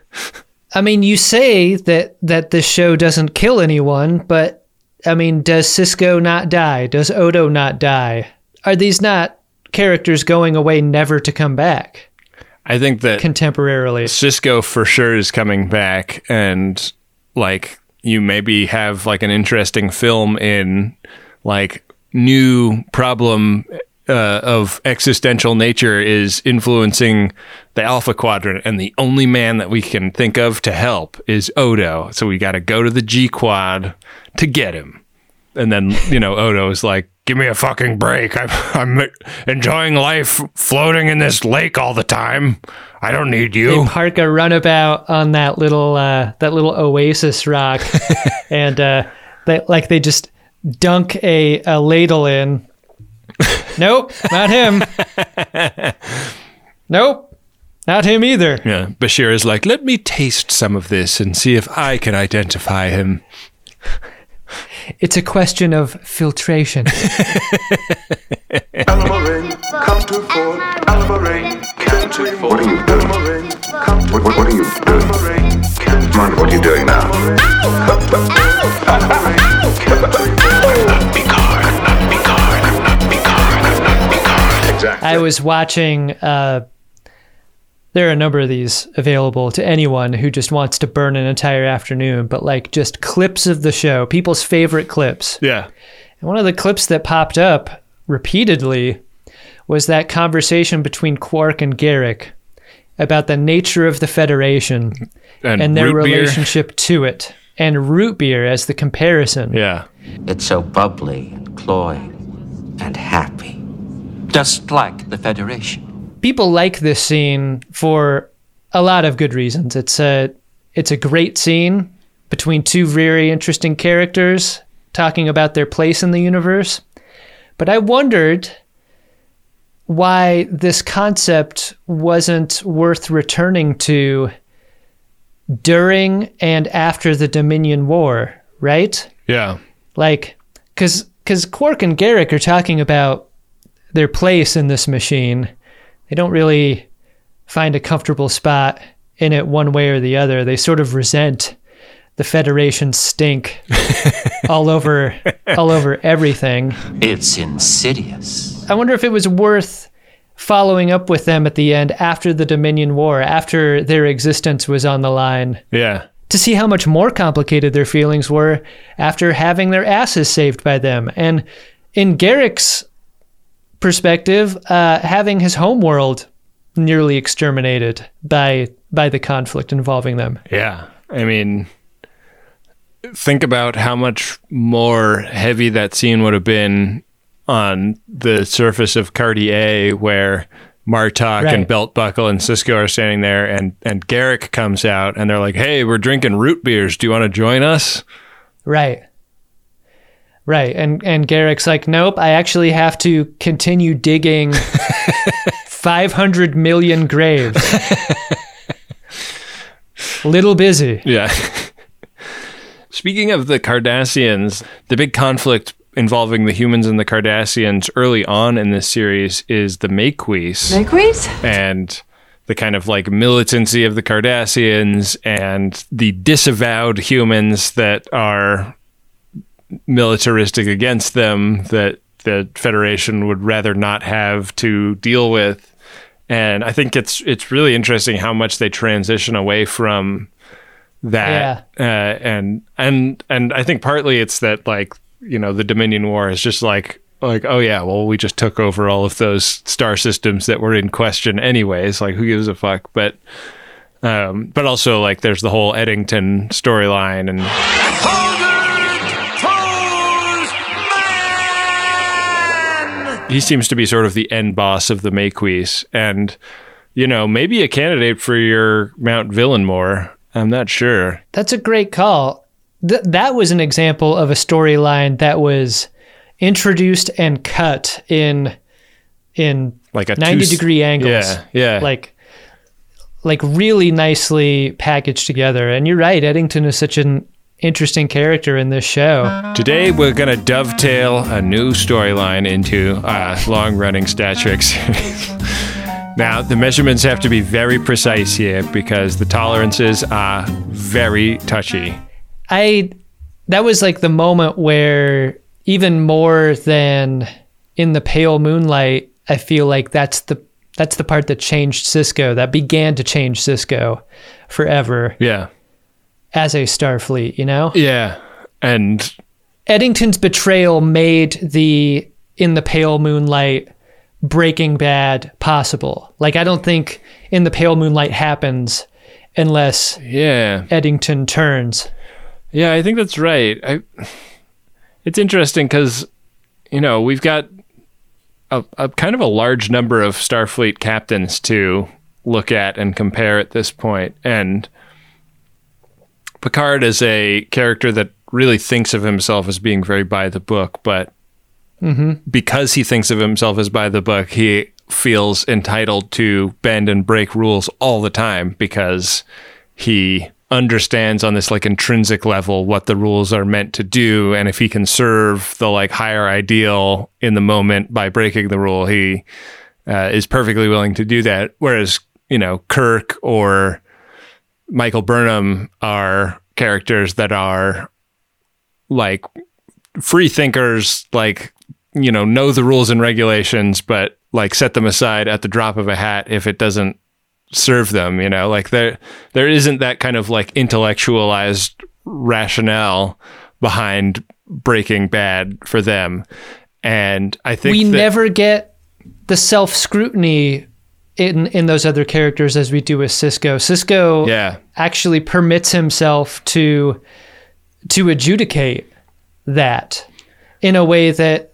S4: I mean, you say that, that this show doesn't kill anyone, but, I mean, does Sisko not die? Does Odo not die? Are these not characters going away never to come back?
S3: I think that
S4: contemporarily,
S3: Sisko for sure is coming back, and, like, you maybe have, like, an interesting film in, like, new problem uh, of existential nature is influencing the Alpha Quadrant, and the only man that we can think of to help is Odo. So we got to go to the G Quad to get him. And then, you know, Odo is like, give me a fucking break. I'm, I'm enjoying life floating in this lake all the time. I don't need you.
S4: They park a runabout on that little uh, that little oasis rock, and uh, they like they just dunk a, a ladle in, Nope, not him. Nope, not him either.
S3: Yeah, Bashir is like, let me taste some of this and see if I can identify him.
S4: It's a question of filtration.
S2: Alamarin, come to Fort. Alamarin, come to Fort. What are you doing? What, what, what are you doing? Come on, what are you doing now?
S1: I'm not Picard. I'm not Picard. I'm not Picard. I'm not Picard.
S2: Exactly.
S4: I was watching, uh, there are a number of these available to anyone who just wants to burn an entire afternoon, but like just clips of the show, people's favorite clips.
S3: Yeah.
S4: And one of the clips that popped up repeatedly was that conversation between Quark and Garrick about the nature of the Federation
S3: And,
S4: and their
S3: root beer.
S4: relationship to it, and root beer as the comparison.
S3: Yeah.
S14: It's so bubbly and cloying and happy, just like the Federation.
S4: People like this scene for a lot of good reasons. It's a it's a great scene between two very interesting characters talking about their place in the universe. But I wondered why this concept wasn't worth returning to during and after the Dominion War, right?
S3: Yeah.
S4: Like, because because Quark and Garrick are talking about their place in this machine. They don't really find a comfortable spot in it one way or the other. They sort of resent the Federation's stink all over all over everything.
S14: It's insidious.
S4: I wonder if it was worth following up with them at the end after the Dominion War, after their existence was on the line.
S3: Yeah.
S4: To see how much more complicated their feelings were after having their asses saved by them. And in Garrick's perspective, uh, having his homeworld nearly exterminated by by the conflict involving them.
S3: Yeah. I mean, think about how much more heavy that scene would have been on the surface of Cartier, where Martok
S4: Right.
S3: and Beltbuckle and Cisco are standing there, and, and Garrick comes out, and they're like, hey, we're drinking root beers. Do you want to join us?
S4: Right. Right. And and Garrick's like, nope, I actually have to continue digging five hundred million graves. Little busy.
S3: Yeah. Speaking of the Cardassians, the big conflict involving the humans and the Cardassians early on in this series is the Maquis.
S15: Maquis?
S3: And the kind of like militancy of the Cardassians and the disavowed humans that are militaristic against them, that the Federation would rather not have to deal with. And I think it's it's really interesting how much they transition away from that. Yeah. Uh, and and and I think partly it's that, like, you know, the Dominion War is just like like oh yeah, well, we just took over all of those star systems that were in question anyways. Like, who gives a fuck? But um, but also, like, there's the whole Eddington storyline, and he seems to be sort of the end boss of the Maquis, and, you know, maybe a candidate for your Mount Villanmore. I'm not sure.
S4: That's a great call. Th- that was an example of a storyline that was introduced and cut in in
S3: like a
S4: ninety
S3: two,
S4: degree angles.
S3: Yeah, yeah.
S4: Like like really nicely packaged together. And you're right, Eddington is such an interesting character in this show.
S3: Today we're going to dovetail a new storyline into a long-running Star Trek series. Now, the measurements have to be very precise here because the tolerances are very touchy.
S4: I that was like the moment where, even more than in the Pale Moonlight, I feel like that's the that's the part that changed Cisco, that began to change Cisco forever.
S3: Yeah.
S4: As a Starfleet, you know?
S3: Yeah. And
S4: Eddington's betrayal made the In the Pale Moonlight Breaking Bad possible. Like, I don't think In the Pale Moonlight happens unless
S3: yeah.
S4: Eddington turns.
S3: Yeah, I think that's right. I, it's interesting because, you know, we've got a, a kind of a large number of Starfleet captains to look at and compare at this point. And Picard is a character that really thinks of himself as being very by the book, but
S4: Mm-hmm.
S3: because he thinks of himself as by the book, he feels entitled to bend and break rules all the time because he understands on this like intrinsic level what the rules are meant to do, and if he can serve the like higher ideal in the moment by breaking the rule, he uh, is perfectly willing to do that. Whereas, you know, Kirk or Michael Burnham are characters that are like free thinkers, like, you know, know the rules and regulations, but like set them aside at the drop of a hat if it doesn't serve them, you know, like there there isn't that kind of like intellectualized rationale behind Breaking Bad for them. And I think
S4: we
S3: that,
S4: never get the self-scrutiny in in those other characters as we do with Cisco. Cisco
S3: yeah.
S4: actually permits himself to to adjudicate that in a way that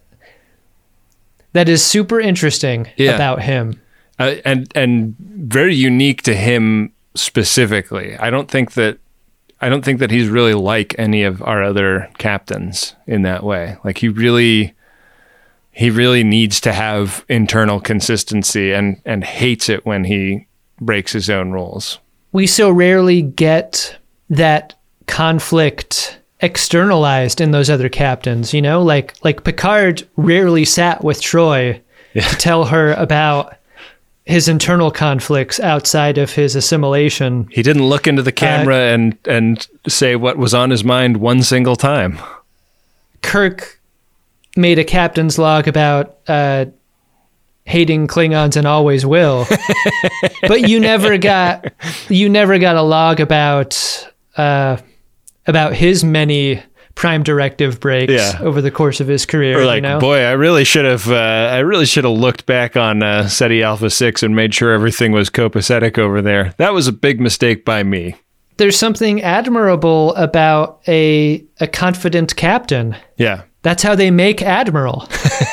S4: that is super interesting
S3: yeah.
S4: about him.
S3: Uh, and and very unique to him specifically. I don't think that I don't think that he's really like any of our other captains in that way. Like he really he really needs to have internal consistency and and hates it when he breaks his own rules.
S4: We so rarely get that conflict externalized in those other captains, you know? Like like Picard rarely sat with Troy yeah. to tell her about his internal conflicts outside of his assimilation.
S3: He didn't look into the camera uh, and and say what was on his mind one single time.
S4: Kirk made a captain's log about uh, hating Klingons and always will, but you never got you never got a log about uh, about his many Prime Directive breaks
S3: yeah.
S4: over the course of his career.
S3: Or like,
S4: you know?
S3: boy, I really should have. Uh, I really should have looked back on uh, SETI Alpha Six and made sure everything was copacetic over there. That was a big mistake by me.
S4: There's something admirable about a a confident captain.
S3: Yeah,
S4: that's how they make admiral.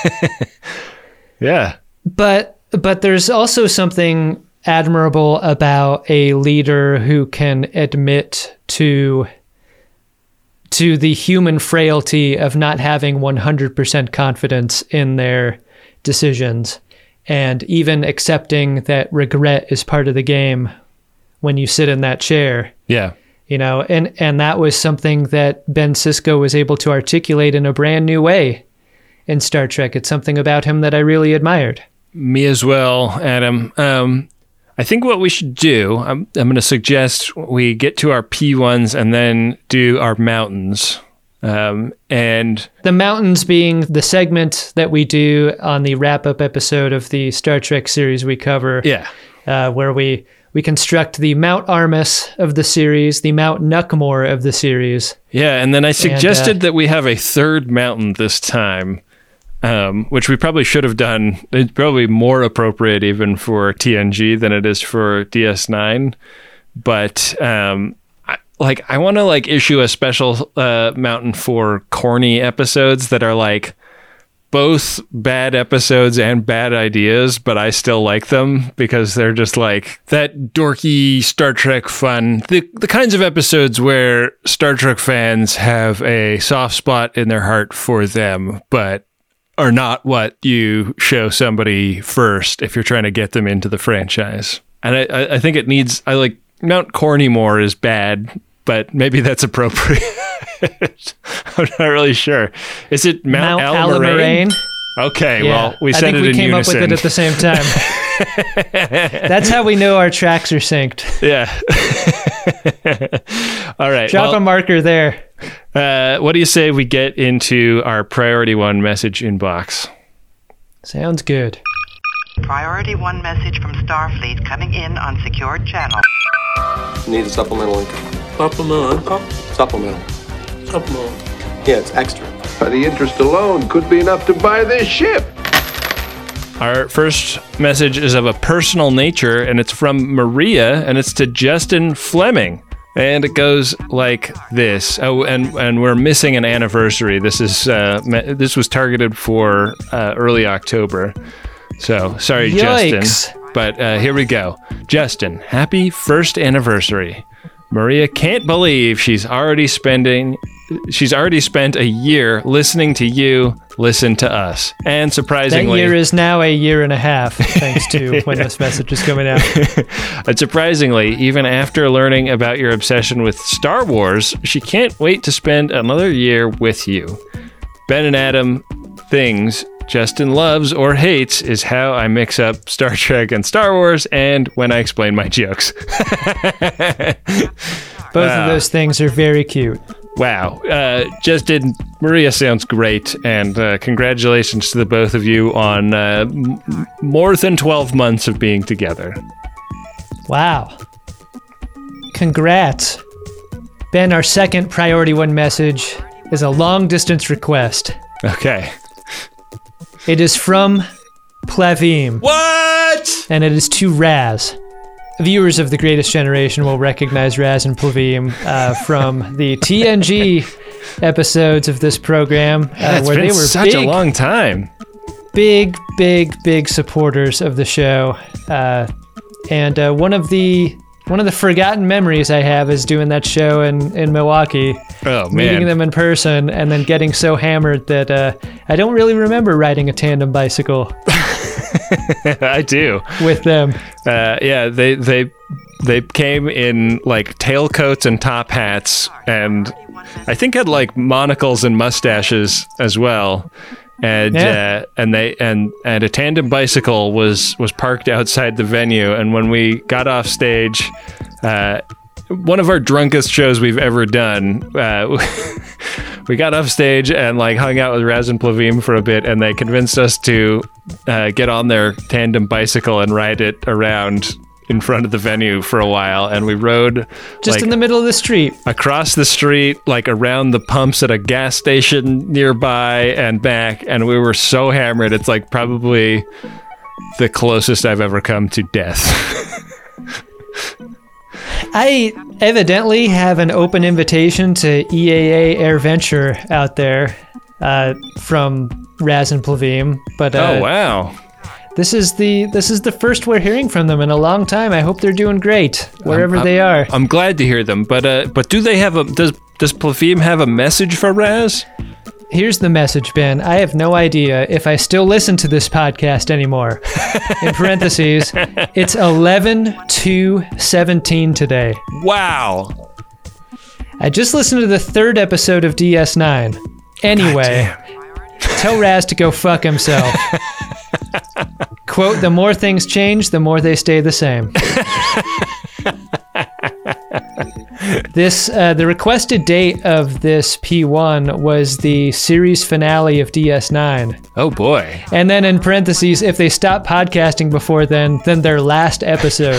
S3: yeah,
S4: but but there's also something admirable about a leader who can admit to. to the human frailty of not having one hundred percent confidence in their decisions, and even accepting that regret is part of the game when you sit in that chair.
S3: Yeah.
S4: You know, and, and that was something that Ben Sisko was able to articulate in a brand new way in Star Trek. It's something about him that I really admired.
S3: Me as well, Adam. Um, I think what we should do, I'm, I'm going to suggest we get to our P ones and then do our mountains. Um, and
S4: the mountains being the segment that we do on the wrap-up episode of the Star Trek series we cover.
S3: Yeah.
S4: Uh, where we, we construct the Mount Armus of the series, the Mount Nuckmore of the series.
S3: Yeah, and then I suggested
S4: and, uh,
S3: that we have a third mountain this time. Um, which we probably should have done. It's probably more appropriate even for T N G than it is for D S nine. But um, I, like, I want to like issue a special uh, mountain for corny episodes that are like both bad episodes and bad ideas, but I still like them because they're just like that dorky Star Trek fun. The the kinds of episodes where Star Trek fans have a soft spot in their heart for them, but are not what you show somebody first if you're trying to get them into the franchise. And I, I think it needs, I like, Mount Cornymore is bad, but maybe that's appropriate. I'm not really sure. Is it Mount,
S4: Mount
S3: Alamoraine? Okay,
S4: yeah.
S3: well, we
S4: I
S3: said
S4: think
S3: it
S4: we
S3: in
S4: came
S3: unison.
S4: up with it at the same time. That's how we know our tracks are synced.
S3: Yeah. All right.
S4: Drop
S3: well,
S4: a marker there.
S3: Uh, what do you say we get into our priority one message inbox?
S4: Sounds good.
S15: Priority one message from Starfleet coming in on secured channel.
S16: Need a supplemental income.
S13: Supplemental income?
S16: Supplemental.
S13: Supplemental.
S16: Yeah, it's extra.
S2: The interest alone could be enough to buy this ship.
S3: Our first message is of a personal nature, and it's from Maria, and it's to Justin Fleming. And it goes like this. Oh, and and we're missing an anniversary. This is uh, this was targeted for uh, early October. So sorry,
S4: Yikes.
S3: Justin. But uh, here we go. Justin, happy first anniversary. Maria can't believe she's already spending she's already spent a year listening to you listen to us. And surprisingly...
S4: That year is now a year and a half, thanks to when this message is coming out.
S3: And surprisingly, even after learning about your obsession with Star Wars, she can't wait to spend another year with you. Ben and Adam, things Justin loves or hates is how I mix up Star Trek and Star Wars and when I explain my jokes.
S4: Both uh, of those things are very cute.
S3: Wow. Uh, Justin, Maria sounds great, and uh, congratulations to the both of you on uh, m- more than twelve months of being together.
S4: Wow. Congrats. Ben, our second priority one message is a long-distance request.
S3: Okay.
S4: It is from Plavim.
S3: What?
S4: And it is to Raz. Viewers of The Greatest Generation will recognize Raz and Plavim uh, from the T N G episodes of this program, uh,
S3: yeah, it's
S4: where
S3: been
S4: they were
S3: such
S4: big,
S3: a long time.
S4: Big, big, big supporters of the show. Uh, and uh, one of the one of the forgotten memories I have is doing that show in, in Milwaukee.
S3: Oh, man.
S4: Meeting them in person and then getting so hammered that uh, I don't really remember riding a tandem bicycle.
S3: I do.
S4: With them.
S3: Uh, yeah, they they they came in like tailcoats and top hats, and I think had like monocles and mustaches as well. And
S4: Yeah.
S3: uh, and they and and a tandem bicycle was was parked outside the venue. And when we got off stage, uh, one of our drunkest shows we've ever done. Uh, we got off stage and like hung out with Raz and Plavim for a bit, and they convinced us to uh, get on their tandem bicycle and ride it around in front of the venue for a while. And we rode
S4: just
S3: like,
S4: in the middle of the street,
S3: across the street, like around the pumps at a gas station nearby and back. And we were so hammered. It's like probably the closest I've ever come to death.
S4: I evidently have an open invitation to E A A Air Venture out there uh, from Raz and Plavim, but uh,
S3: oh wow,
S4: this is the this is the first we're hearing from them in a long time. I hope they're doing great wherever
S3: I'm, I'm,
S4: they are.
S3: I'm glad to hear them, but uh, but do they have a does does Plavim have a message for Raz?
S4: Here's the message, Ben. I have no idea if I still listen to this podcast anymore. In parentheses, it's eleven two seventeen today.
S3: Wow.
S4: I just listened to the third episode of D S nine. Anyway, tell Raz to go fuck himself. Quote, the more things change, the more they stay the same. This uh, the requested date of this P one was the series finale of D S nine.
S3: Oh boy.
S4: And then in parentheses, if they stop podcasting before then, then their last episode.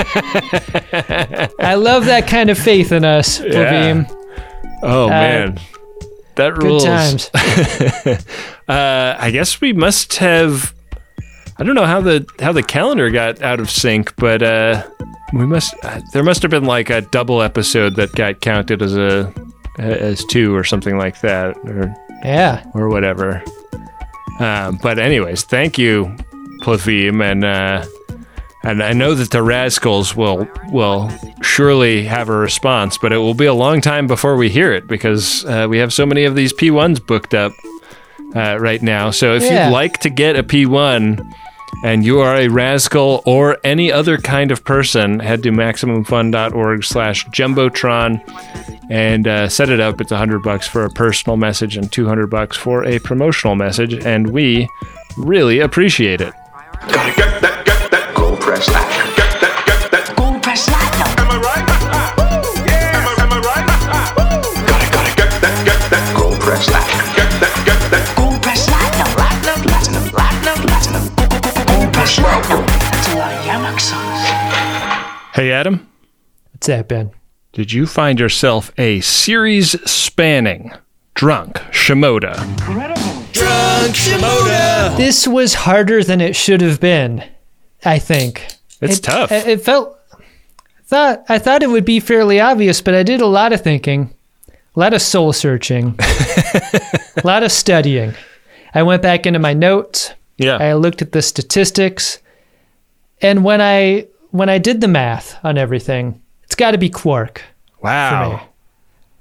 S4: I love that kind of faith in us, Plavim.
S3: Yeah. Oh
S4: uh,
S3: man. That
S4: good
S3: rules.
S4: times.
S3: uh, I guess we must have I don't know how the how the calendar got out of sync, but uh, we must. Uh, there must have been like a double episode that got counted as a as two or something like that, or
S4: yeah,
S3: or whatever. Um, but anyways, thank you, Plavim, and uh, and I know that the Rascals will will surely have a response, but it will be a long time before we hear it because uh, we have so many of these P ones booked up uh, right now. So if
S4: Yeah.
S3: you'd like to get a P one. And you are a Rascal or any other kind of person, head to MaximumFun.org slash Jumbotron and uh, set it up. It's one hundred bucks for a personal message and two hundred bucks for a promotional message, and we really appreciate it.
S2: Gotta get that, get that gold press platinum. Get that, get that
S11: Gold press platinum.
S2: Am I right? Woo! Yeah. Am I, am I right? Woo! Gotta, gotta get that, get that gold press platinum. Get that, get that
S11: Gold press platinum. Platinum, platinum, platinum, platinum. Gold press platinum. That's a lot of Yamak songs.
S3: Hey, Adam,
S4: What's that, Ben?
S3: did you find yourself a series spanning drunk Shimoda?
S4: Drunk Shimoda. This was harder than it should have been, I think.
S3: It's
S4: it,
S3: tough.
S4: It, it felt thought I thought it would be fairly obvious, but I did a lot of thinking, a lot of soul searching, a lot of studying. I went back into my notes.
S3: Yeah.
S4: I looked at the statistics, and when I when I did the math on everything, it's got to be Quark.
S3: Wow.
S4: For me.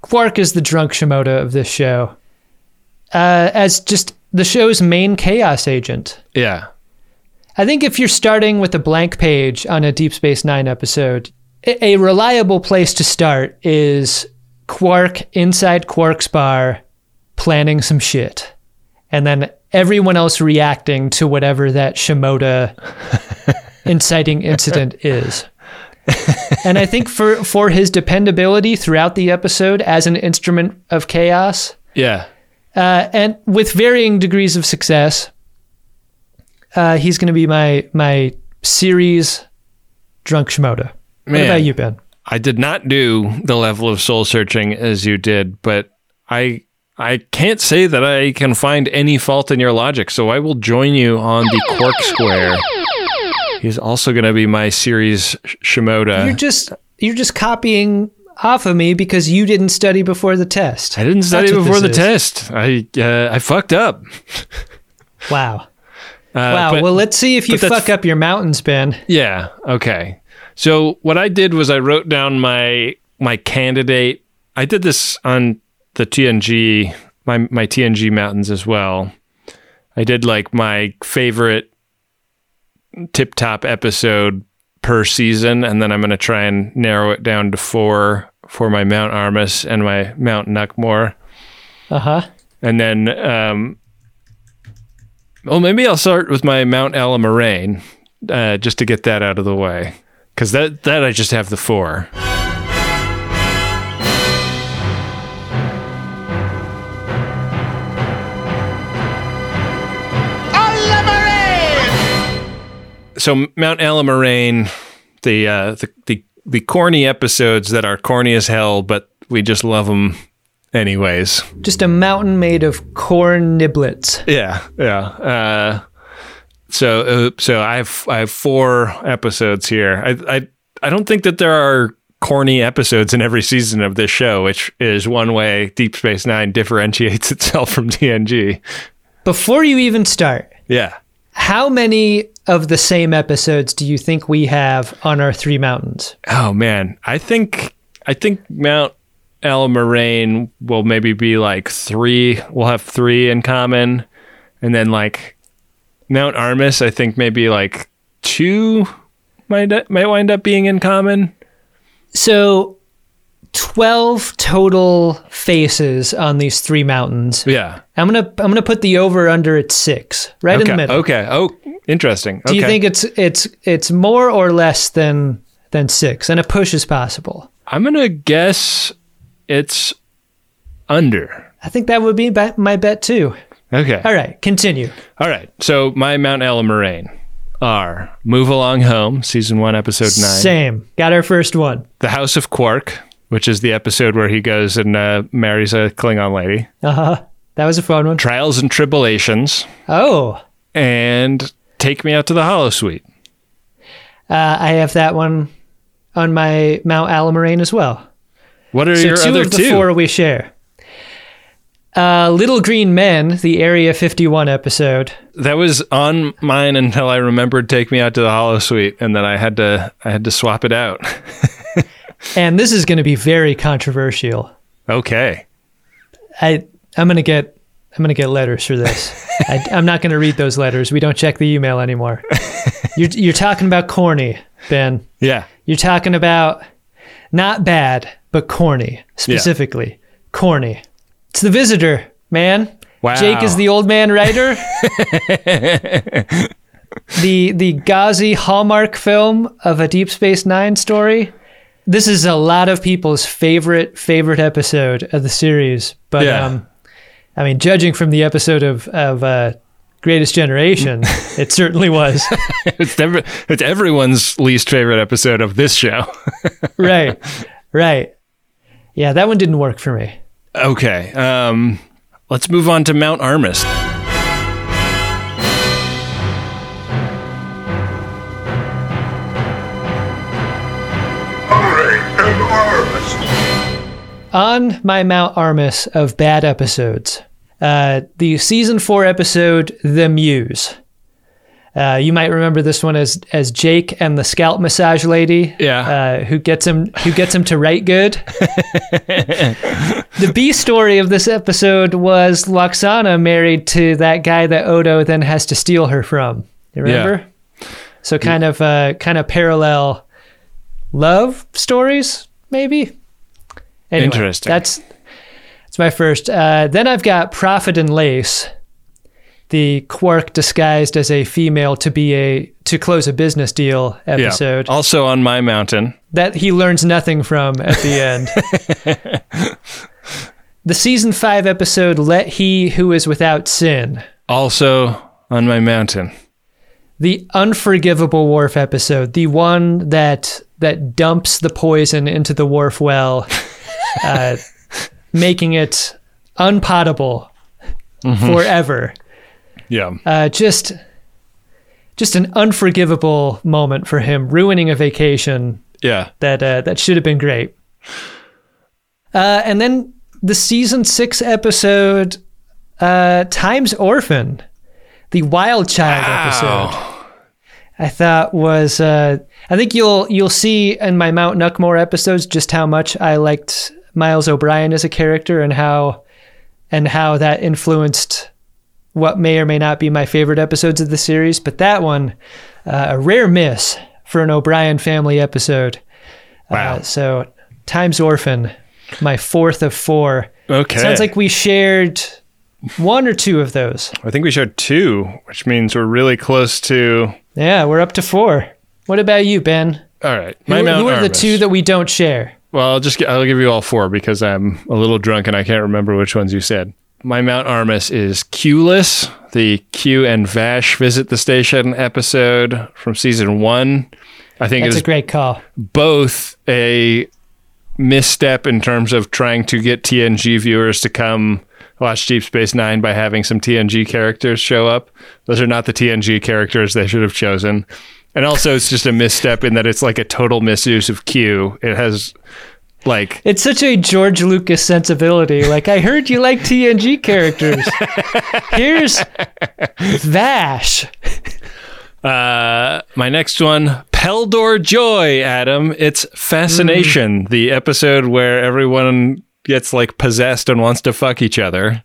S4: Quark is the drunk Shimoda of this show, uh, as just the show's main chaos agent.
S3: Yeah.
S4: I think if you're starting with a blank page on a Deep Space Nine episode, a, a reliable place to start is Quark inside Quark's bar planning some shit. And then everyone else reacting to whatever that Shimoda inciting incident is. And I think for, for his dependability throughout the episode as an instrument of chaos,
S3: yeah,
S4: uh, and with varying degrees of success, uh, he's going to be my my series drunk Shimoda. What
S3: Man,
S4: about you, Ben?
S3: I did not do the level of soul searching as you did, but I I can't say that I can find any fault in your logic, so I will join you on the Quark Square. He's also going to be my series Shimoda.
S4: You're just you're just copying off of me because you didn't study before the test.
S3: I didn't study
S4: That's what
S3: before the
S4: this
S3: test. I uh, I fucked up.
S4: Wow.
S3: Uh,
S4: wow.
S3: but-
S4: well, let's see if you
S3: but that's-
S4: fuck up your mountains, Ben.
S3: Yeah. Okay. So what I did was I wrote down my my candidate. I did this on the T N G, my my T N G mountains as well. I did like my favorite tip top episode per season, and then I'm going to try and narrow it down to four for my Mount Armus and my Mount Nuckmore.
S4: Uh huh.
S3: And then, um, well, maybe I'll start with my Mount Alamoraine, uh, just to get that out of the way. Because that, that I just have the four. So Mount Alamoraine, the, uh, the the the corny episodes that are corny as hell, but we just love them anyways.
S4: Just a mountain made of corn niblets.
S3: Yeah, yeah. Uh, so uh, so I have I have four episodes here. I I I don't think that there are corny episodes in every season of this show, which is one way Deep Space Nine differentiates itself from T N G.
S4: Before you even start,
S3: Yeah.
S4: how many of the same episodes do you think we have on our three mountains?
S3: Oh man, I think I think Mount Alamoraine will maybe be like three. We'll have three in common, and then like Mount Armus, I think maybe like two might might wind up being in common.
S4: So twelve total faces on these three mountains.
S3: Yeah.
S4: I'm gonna I'm gonna put the over under at six, right
S3: okay.
S4: in the middle.
S3: Okay. Oh, interesting.
S4: Do
S3: okay.
S4: you think it's it's it's more or less than than six, and a push is possible?
S3: I'm gonna guess it's under.
S4: I think that would be ba- my bet too.
S3: Okay.
S4: All right, continue.
S3: All right. So my Mount Alamoraine are Move Along Home, season one, episode nine.
S4: Same. Got our first one.
S3: The House of Quark, which is the episode where he goes and uh, marries a Klingon lady.
S4: Uh huh. That was a fun one.
S3: Trials and Tribulations.
S4: Oh.
S3: And Take Me Out to the Holosuite.
S4: Uh, I have that one on my Mount Alamoraine as well.
S3: What are
S4: so
S3: your
S4: two
S3: other
S4: of the
S3: two?
S4: four we share. Uh, Little Green Men, the Area fifty-one episode.
S3: That was on mine until I remembered Take Me Out to the Holosuite, and then I had to I had to swap it out.
S4: And this is going to be very controversial.
S3: Okay.
S4: I I'm gonna get I'm gonna get letters for this. I, I'm not gonna read those letters. We don't check the email anymore. You're you're talking about corny, Ben.
S3: Yeah.
S4: You're talking about not bad, but corny specifically. Yeah. Corny. It's The Visitor, man.
S3: Wow.
S4: Jake is the old man writer. the the Ghazi Hallmark film of a Deep Space Nine story. This is a lot of people's favorite favorite episode of the series, but
S3: yeah.
S4: um, I mean, judging from the episode of of uh, Greatest Generation, it certainly was.
S3: it's never, it's everyone's least favorite episode of this show.
S4: Right, right. Yeah, that one didn't work for me.
S3: Okay, um, let's move on to Mount Armus.
S4: On my Mount Armus of bad episodes, uh, the season four episode, The Muse. Uh, you might remember this one as as Jake and the scalp massage lady.
S3: Yeah.
S4: Uh, who gets him who gets him to write good. The B story of this episode was Loxana married to that guy that Odo then has to steal her from. You remember? Yeah. So kind of uh, kind of parallel love stories, maybe. Anyway,
S3: Interesting.
S4: That's that's my first. Uh, then I've got Prophet and Lace. The Quark disguised as a female to be a to close a business deal episode.
S3: Yeah. Also on my mountain.
S4: That he learns nothing from at the end. The season five episode, Let He Who Is Without Sin.
S3: Also on my mountain.
S4: The Unforgivable Worf episode, the one that that dumps the poison into the Worf well, uh, making it unpotable mm-hmm. forever.
S3: Yeah.
S4: Uh, just just an unforgivable moment for him, ruining a vacation.
S3: Yeah.
S4: That uh, that should have been great. Uh, and then the season six episode, uh, Time's Orphan, the Wild Child
S3: wow.
S4: episode. I thought was uh, I think you'll you'll see in my Mount Nuckmore episodes just how much I liked Miles O'Brien as a character and how and how that influenced what may or may not be my favorite episodes of the series, but that one, uh, a rare miss for an O'Brien family episode.
S3: Wow.
S4: Uh, so, Time's Orphan, my fourth of four.
S3: Okay.
S4: Sounds like we shared one or two of those.
S3: I think we shared two, which means we're really close to...
S4: Yeah, we're up to four. What about you, Ben?
S3: All right. My
S4: who,
S3: Mount
S4: who are
S3: Armis.
S4: the two that we don't share?
S3: Well, I'll just I'll give you all four because I'm a little drunk and I can't remember which ones you said. My Mount Armis is Q-less, the Q and Vash visit the station episode from season one. I think
S4: That's
S3: it is
S4: a great call.
S3: Both a misstep in terms of trying to get T N G viewers to come watch Deep Space Nine by having some T N G characters show up. Those are not the T N G characters they should have chosen. And also it's just a misstep in that it's like a total misuse of Q. It has... Like
S4: it's such a George Lucas sensibility. Like, I heard you like T N G characters. Here's Vash.
S3: Uh, my next one, Peldor Joy, Adam. It's Fascination, mm. the episode where everyone gets like possessed and wants to fuck each other.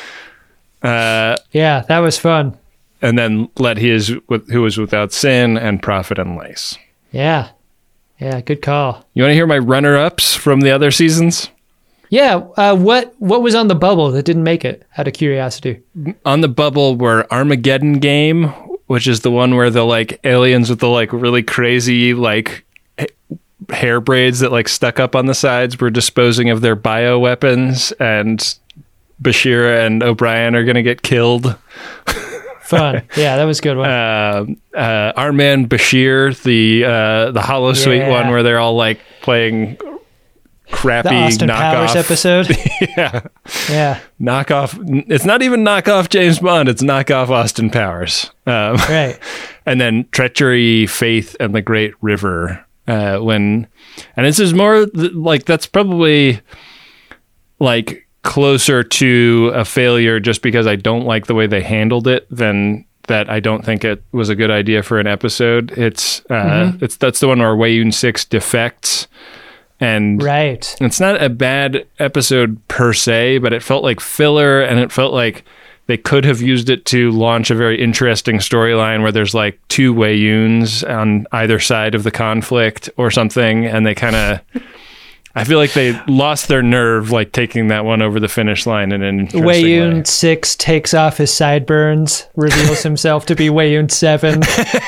S3: Uh,
S4: yeah, that was fun.
S3: And then Let He Is with Who Is Without Sin and Prophet and Lace.
S4: Yeah. Yeah, good call.
S3: You want to hear my runner-ups from the other seasons?
S4: Yeah. Uh, what what was on the bubble that didn't make it, out of curiosity?
S3: On the bubble were Armageddon Game, which is the one where the like aliens with the like really crazy like ha- hair braids that like stuck up on the sides were disposing of their bioweapons, and Bashir and O'Brien are going to get killed.
S4: Fun. Yeah, that was a good one.
S3: Uh, uh, our man Bashir, the uh, the Holosuite
S4: Yeah.
S3: one where they're all like playing crappy
S4: The Austin
S3: knockoff
S4: Powers episode.
S3: yeah.
S4: Yeah.
S3: Knockoff. It's not even knockoff James Bond. It's knockoff Austin Powers. Um,
S4: right.
S3: And then Treachery, Faith, and the Great River. Uh, when, and this is more th- like that's probably like closer to a failure just because I don't like the way they handled it than that I don't think it was a good idea for an episode. It's uh, mm-hmm. it's that's the one where Wayun six defects. And
S4: right.
S3: It's not a bad episode per se, but it felt like filler, and it felt like they could have used it to launch a very interesting storyline where there's like two Wayuns on either side of the conflict or something, and they kind of... I feel like they lost their nerve, like taking that one over the finish line in an interesting
S4: Wayun
S3: way.
S4: six takes off his sideburns, reveals himself to be Wayun seven.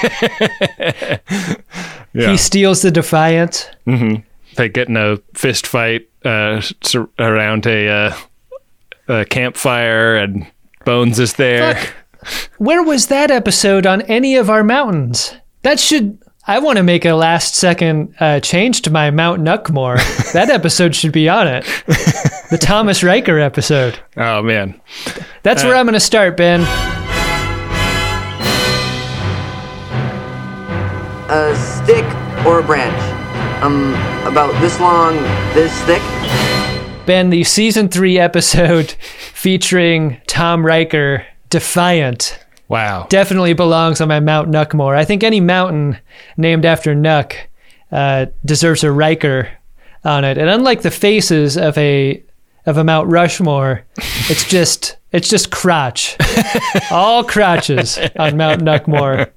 S3: Yeah.
S4: He steals the Defiant.
S3: Mm-hmm. They get in a fist fight uh, sur- around a, uh, a campfire, and Bones is there.
S4: Fuck. Where was that episode on any of our mountains? That should... I want to make a last second uh, change to my Mount Nuckmore. That episode should be on it. The Thomas Riker episode.
S3: Oh, man.
S4: That's
S3: uh,
S4: where I'm going to start, Ben.
S17: A stick or a branch? Um, about this long, this thick?
S4: Ben, the season three episode featuring Tom Riker, Defiant.
S3: Wow.
S4: Definitely belongs on my Mount Nuckmore. I think any mountain named after Nuck uh, deserves a Riker on it. And unlike the faces of a of a Mount Rushmore, it's just it's just crotch. All crotches on Mount Nuckmore.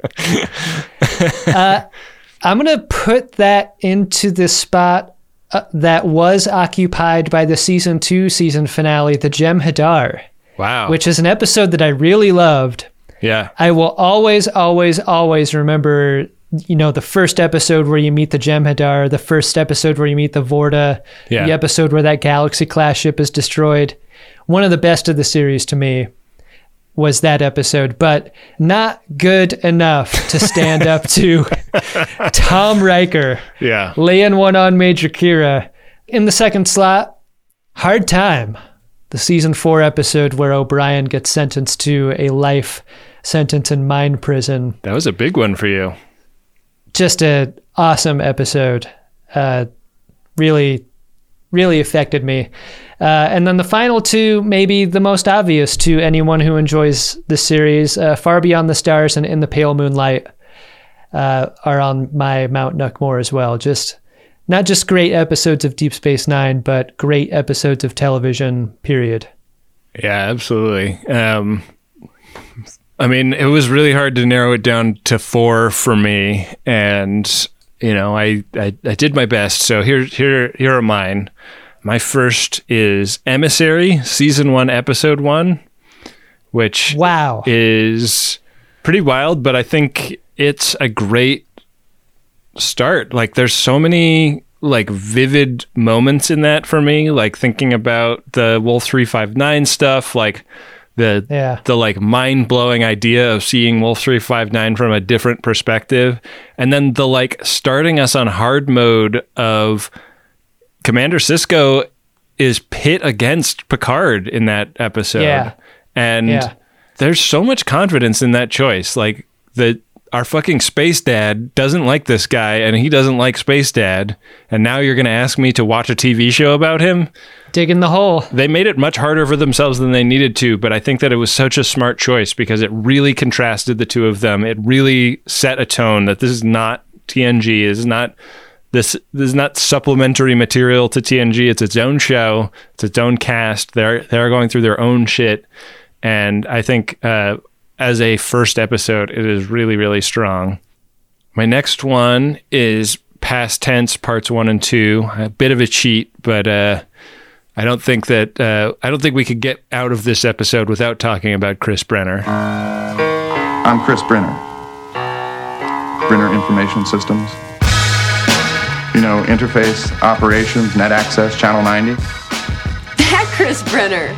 S4: Uh, I'm gonna put that into the spot uh, that was occupied by the season two season finale, the Jem'Hadar.
S3: Wow.
S4: Which is an episode that I really loved.
S3: Yeah.
S4: I will always, always, always remember, you know, the first episode where you meet the Jem'Hadar, the first episode where you meet the Vorta,
S3: Yeah.
S4: the episode where that Galaxy class ship is destroyed. One of the best of the series to me was that episode, but not good enough to stand up to Tom Riker
S3: Yeah.
S4: laying one on Major Kira. In the second slot, Hard Time. The season four episode where O'Brien gets sentenced to a life sentence in mine prison.
S3: That was a big one for you.
S4: Just an awesome episode. Uh, really, really affected me. Uh, and then the final two, maybe the most obvious to anyone who enjoys the series, uh, Far Beyond the Stars and In the Pale Moonlight, uh, are on my Mount Nuckmore as well. Just not just great episodes of Deep Space Nine, but great episodes of television, period.
S3: Yeah, absolutely. Um, I mean, it was really hard to narrow it down to four for me. And, you know, I, I, I did my best. So here, here, here are mine. My first is Emissary, season one, episode one, which
S4: wow
S3: is pretty wild, but I think it's a great start. Like, there's so many like vivid moments in that for me, like thinking about the Wolf three five nine stuff, like the
S4: yeah.
S3: the like mind-blowing idea of seeing Wolf three five nine from a different perspective, and then the like starting us on hard mode of Commander Sisko is pit against Picard in that episode.
S4: Yeah.
S3: And
S4: yeah.
S3: there's so much confidence in that choice. Like, the our fucking space dad doesn't like this guy, and he doesn't like Space Dad, and now you're going to ask me to watch a T V show about him?
S4: Dig in the hole.
S3: They made it much harder for themselves than they needed to, but I think that it was such a smart choice because it really contrasted the two of them. It really set a tone that this is not T N G. This is not this, this is not supplementary material to T N G. It's its own show. It's its own cast. They're they're going through their own shit, and I think uh, as a first episode, it is really, really strong. My next one is Past Tense Parts One and Two. A bit of a cheat, but uh, I don't think that uh, I don't think we could get out of this episode without talking about Chris Brenner.
S18: I'm Chris Brenner. Brenner Information Systems. You know, interface, operations, net access, channel ninety.
S19: That Chris Brenner.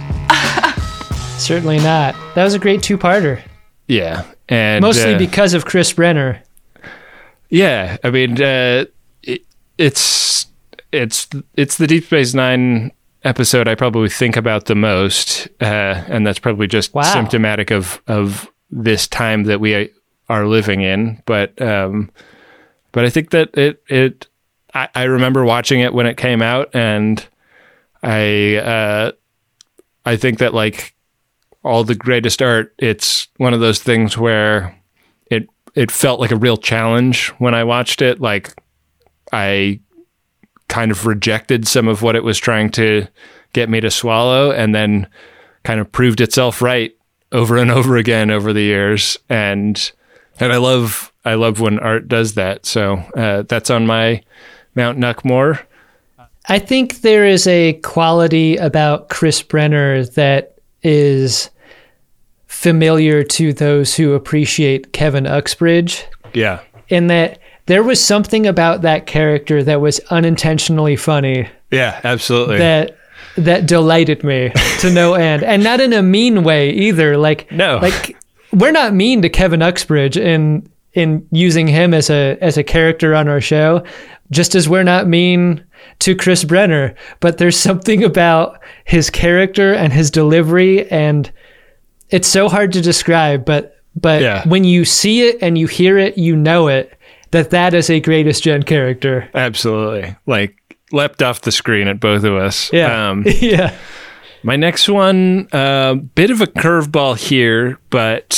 S4: Certainly not. That was a great two-parter.
S3: Yeah, and
S4: mostly
S3: uh,
S4: because of Chris Brenner.
S3: Yeah, I mean, uh, it, it's it's it's the Deep Space Nine episode I probably think about the most, uh, and that's probably just
S4: wow.
S3: symptomatic of of this time that we are living in. But um, but I think that it it I, I remember watching it when it came out, and I uh, I think that, like all the greatest art, it's one of those things where it it felt like a real challenge when I watched it. Like, I kind of rejected some of what it was trying to get me to swallow, and then kind of proved itself right over and over again over the years. And and I love I love when art does that. So uh, that's on my Mount Nuckmore.
S4: I think there is a quality about Chris Brenner that is familiar to those who appreciate Kevin Uxbridge.
S3: Yeah.
S4: In that there was something about that character that was unintentionally funny.
S3: Yeah, absolutely.
S4: That that delighted me to no end. And not in a mean way either. Like,
S3: no.
S4: Like, we're not mean to Kevin Uxbridge in in using him as a as a character on our show, just as we're not mean to Chris Brenner. But there's something about his character and his delivery, and it's so hard to describe, but but
S3: yeah.
S4: when you see it and you hear it, you know it, that that is a Greatest Gen character.
S3: Absolutely. Like, leapt off the screen at both of us.
S4: Yeah.
S3: Um,
S4: yeah.
S3: My next one, a uh, bit of a curveball here, but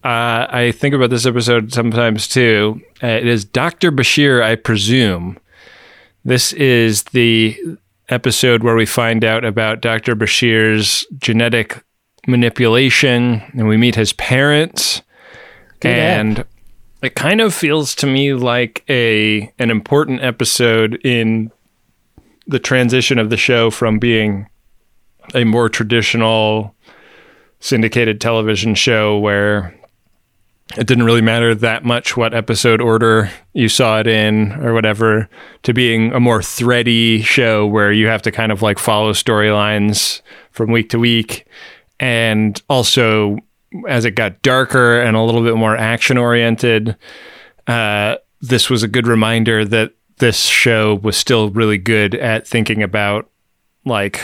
S3: uh, I think about this episode sometimes too. Uh, it is Doctor Bashir, I presume. This is the episode where we find out about Doctor Bashir's genetic manipulation, and we meet his parents. Good and app. It kind of feels to me like a an important episode in the transition of the show from being a more traditional syndicated television show where it didn't really matter that much what episode order you saw it in or whatever, to being a more thready show where you have to kind of like follow storylines from week to week. And also, as it got darker and a little bit more action oriented, uh, this was a good reminder that this show was still really good at thinking about like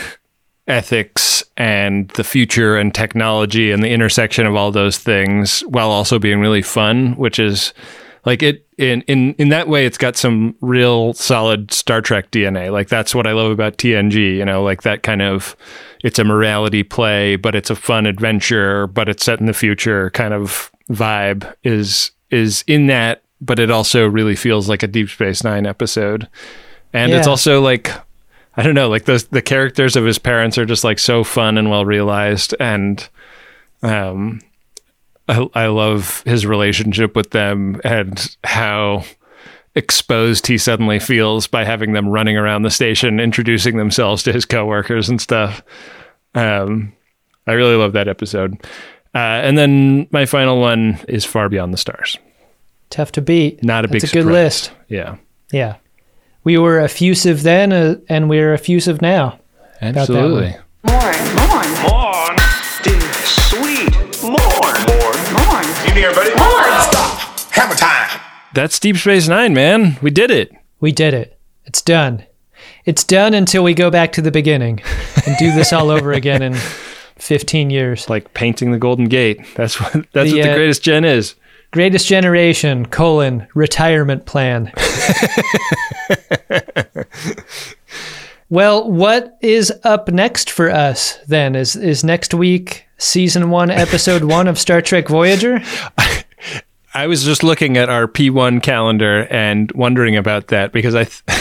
S3: ethics and the future and technology and the intersection of all those things, while also being really fun, which is like it in, in, in that way, it's got some real solid Star Trek D N A. Like that's what I love about T N G, you know, like that kind of, it's a morality play, but it's a fun adventure, but it's set in the future kind of vibe is, is in that, but it also really feels like a Deep Space Nine episode. And yeah. It's also like, I don't know, like those, the characters of his parents are just like so fun and well realized. And um, I, I love his relationship with them and how exposed he suddenly feels by having them running around the station, introducing themselves to his coworkers and stuff. Um, I really love that episode. Uh, and then my final one is Far Beyond the Stars.
S4: Tough to beat.
S3: Not a
S4: That's
S3: big
S4: a
S3: surprise.
S4: good list.
S3: Yeah.
S4: Yeah. We were effusive then, uh, and we're effusive now.
S3: Absolutely.
S6: More, more,
S13: Morn. Dear sweet. Morn. Morn.
S6: more.
S1: You near, buddy?
S6: More.
S1: Stop. Hammer time.
S3: That's Deep Space Nine, man. We did it.
S4: We did it. It's done. It's done until we go back to the beginning and do this all over again in fifteen years.
S3: Like painting the Golden Gate. That's what that's
S4: The,
S3: what the
S4: uh,
S3: Greatest Gen is.
S4: Greatest Generation, colon, retirement plan. Well, what is up next for us then? Is is next week season one, episode one of Star Trek Voyager?
S3: I was just looking at our P one calendar and wondering about that because I th-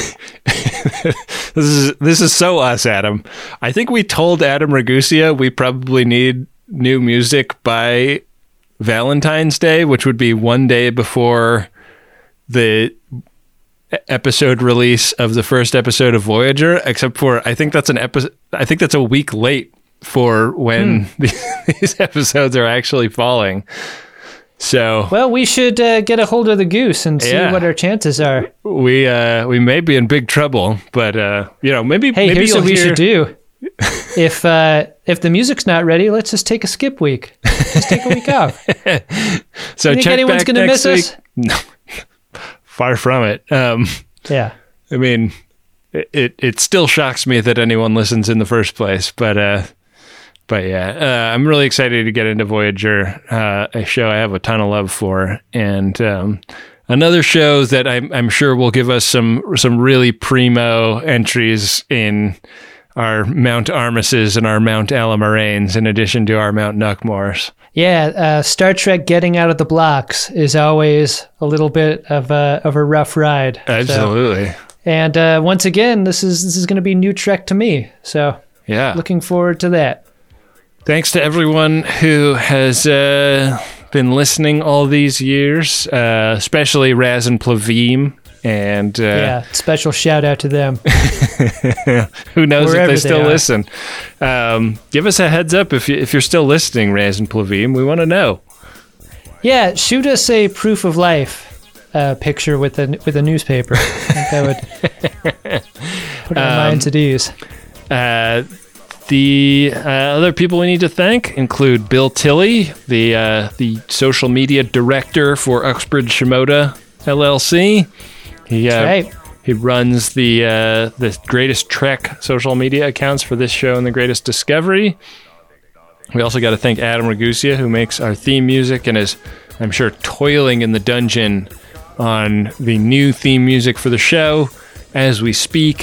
S3: this is this is so us, Adam. I think we told Adam Ragusa we probably need new music by Valentine's Day, which would be one day before the episode release of the first episode of Voyager, except for I think that's an episode I think that's a week late for when hmm. these episodes are actually falling. So
S4: well, we should uh, get a hold of the goose and see
S3: yeah.
S4: what our chances are.
S3: We uh, we may be in big trouble, but uh, you know, maybe.
S4: Hey,
S3: maybe
S4: here's
S3: you'll
S4: what we
S3: hear...
S4: should do. if uh, if the music's not ready, let's just take a skip week. Just take a week off.
S3: So
S4: you think
S3: check
S4: anyone's
S3: back
S4: gonna
S3: next
S4: miss
S3: week.
S4: us?
S3: No, far from it. Um,
S4: yeah,
S3: I mean, it, it it still shocks me that anyone listens in the first place, but. Uh, But yeah, uh, I'm really excited to get into Voyager, uh, a show I have a ton of love for, and um, another show that I'm, I'm sure will give us some some really primo entries in our Mount Armises and our Mount Alamoraines, in addition to our Mount Nuckmores.
S4: Yeah, uh, Star Trek getting out of the blocks is always a little bit of a of a rough ride.
S3: Absolutely.
S4: So, and uh, once again, this is this is going to be new Trek to me. So
S3: yeah,
S4: looking forward to that.
S3: Thanks to everyone who has uh, been listening all these years, uh, especially Raz and Plavim. And uh,
S4: yeah, special shout out to them.
S3: Who knows
S4: Wherever
S3: if they still
S4: they
S3: listen? Um, give us a heads up if you, if you're still listening, Raz and Plavim. We want to know.
S4: Yeah, shoot us a proof of life uh, picture with a with a newspaper. I think that would put our um, minds at ease.
S3: Uh, The uh, other people we need to thank include Bill Tilley, the uh, the social media director for Uxbridge Shimoda L L C. He uh,
S4: right.
S3: he runs the uh, the Greatest Trek social media accounts for this show and the Greatest Discovery. We also got to thank Adam Ragusa, who makes our theme music and is, I'm sure, toiling in the dungeon on the new theme music for the show as we speak.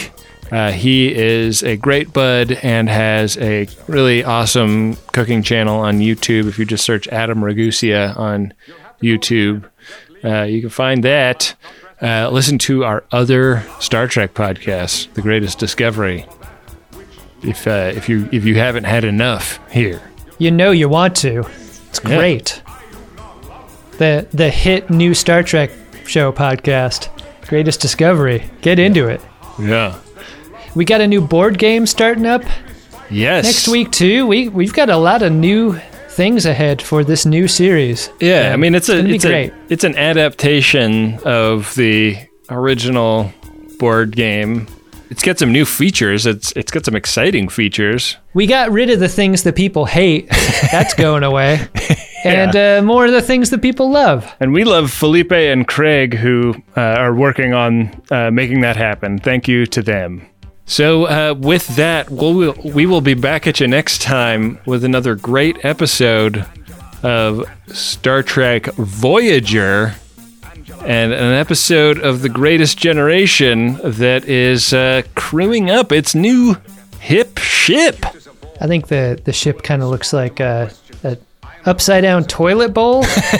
S3: Uh, he is a great bud and has a really awesome cooking channel on YouTube. If you just search Adam Ragusea on YouTube, uh, you can find that. Uh, listen to our other Star Trek podcast, The Greatest Discovery. If uh, if you if you haven't had enough here,
S4: you know you want to. It's great. Yeah. The the hit new Star Trek show podcast, Greatest Discovery. Get into it.
S3: Yeah.
S4: We got a new board game starting up.
S3: Yes.
S4: Next week too. We we've got a lot of new things ahead for this new series.
S3: Yeah, I mean it's,
S4: it's
S3: a it's
S4: great.
S3: a it's an adaptation of the original board game. It's got some new features. It's it's got some exciting features.
S4: We got rid of the things that people hate. That's going away. And
S3: yeah.
S4: uh, more of the things that people love.
S3: And we love Felipe and Craig, who uh, are working on uh, making that happen. Thank you to them. So uh, with that, we'll, we will be back at you next time with another great episode of Star Trek Voyager and an episode of The Greatest Generation that is uh, crewing up its new hip ship.
S4: I think the, the ship kind of looks like a, a upside-down toilet bowl.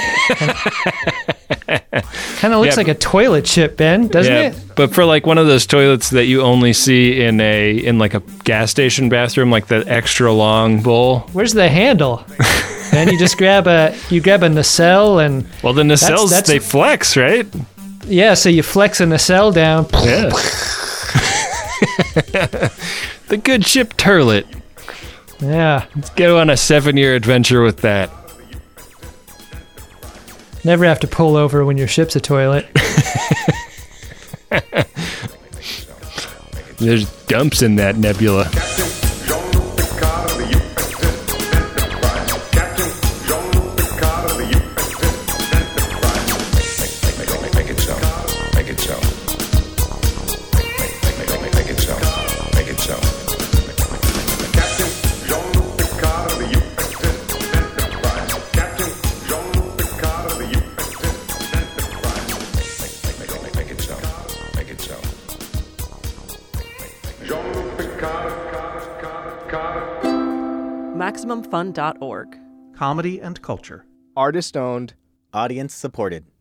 S4: Kind of looks
S3: yeah,
S4: like a toilet ship, Ben, doesn't
S3: yeah,
S4: it?
S3: But for like one of those toilets that you only see in a in like a gas station bathroom, like the extra long bowl.
S4: Where's the handle? Then you just grab a you grab a nacelle and
S3: well, the nacelles that's, that's, they flex, right?
S4: Yeah, so you flex a nacelle down.
S3: Yeah. The good ship turlet.
S4: Yeah.
S3: Let's go on a seven-year adventure with that.
S4: Never have to pull over when your ship's a toilet.
S3: There's dumps in that nebula.
S1: Make it so. Make it so. Make it so. Make it so.
S20: Maximum Fun dot org.
S21: Comedy and culture.
S22: Artist owned. Audience supported.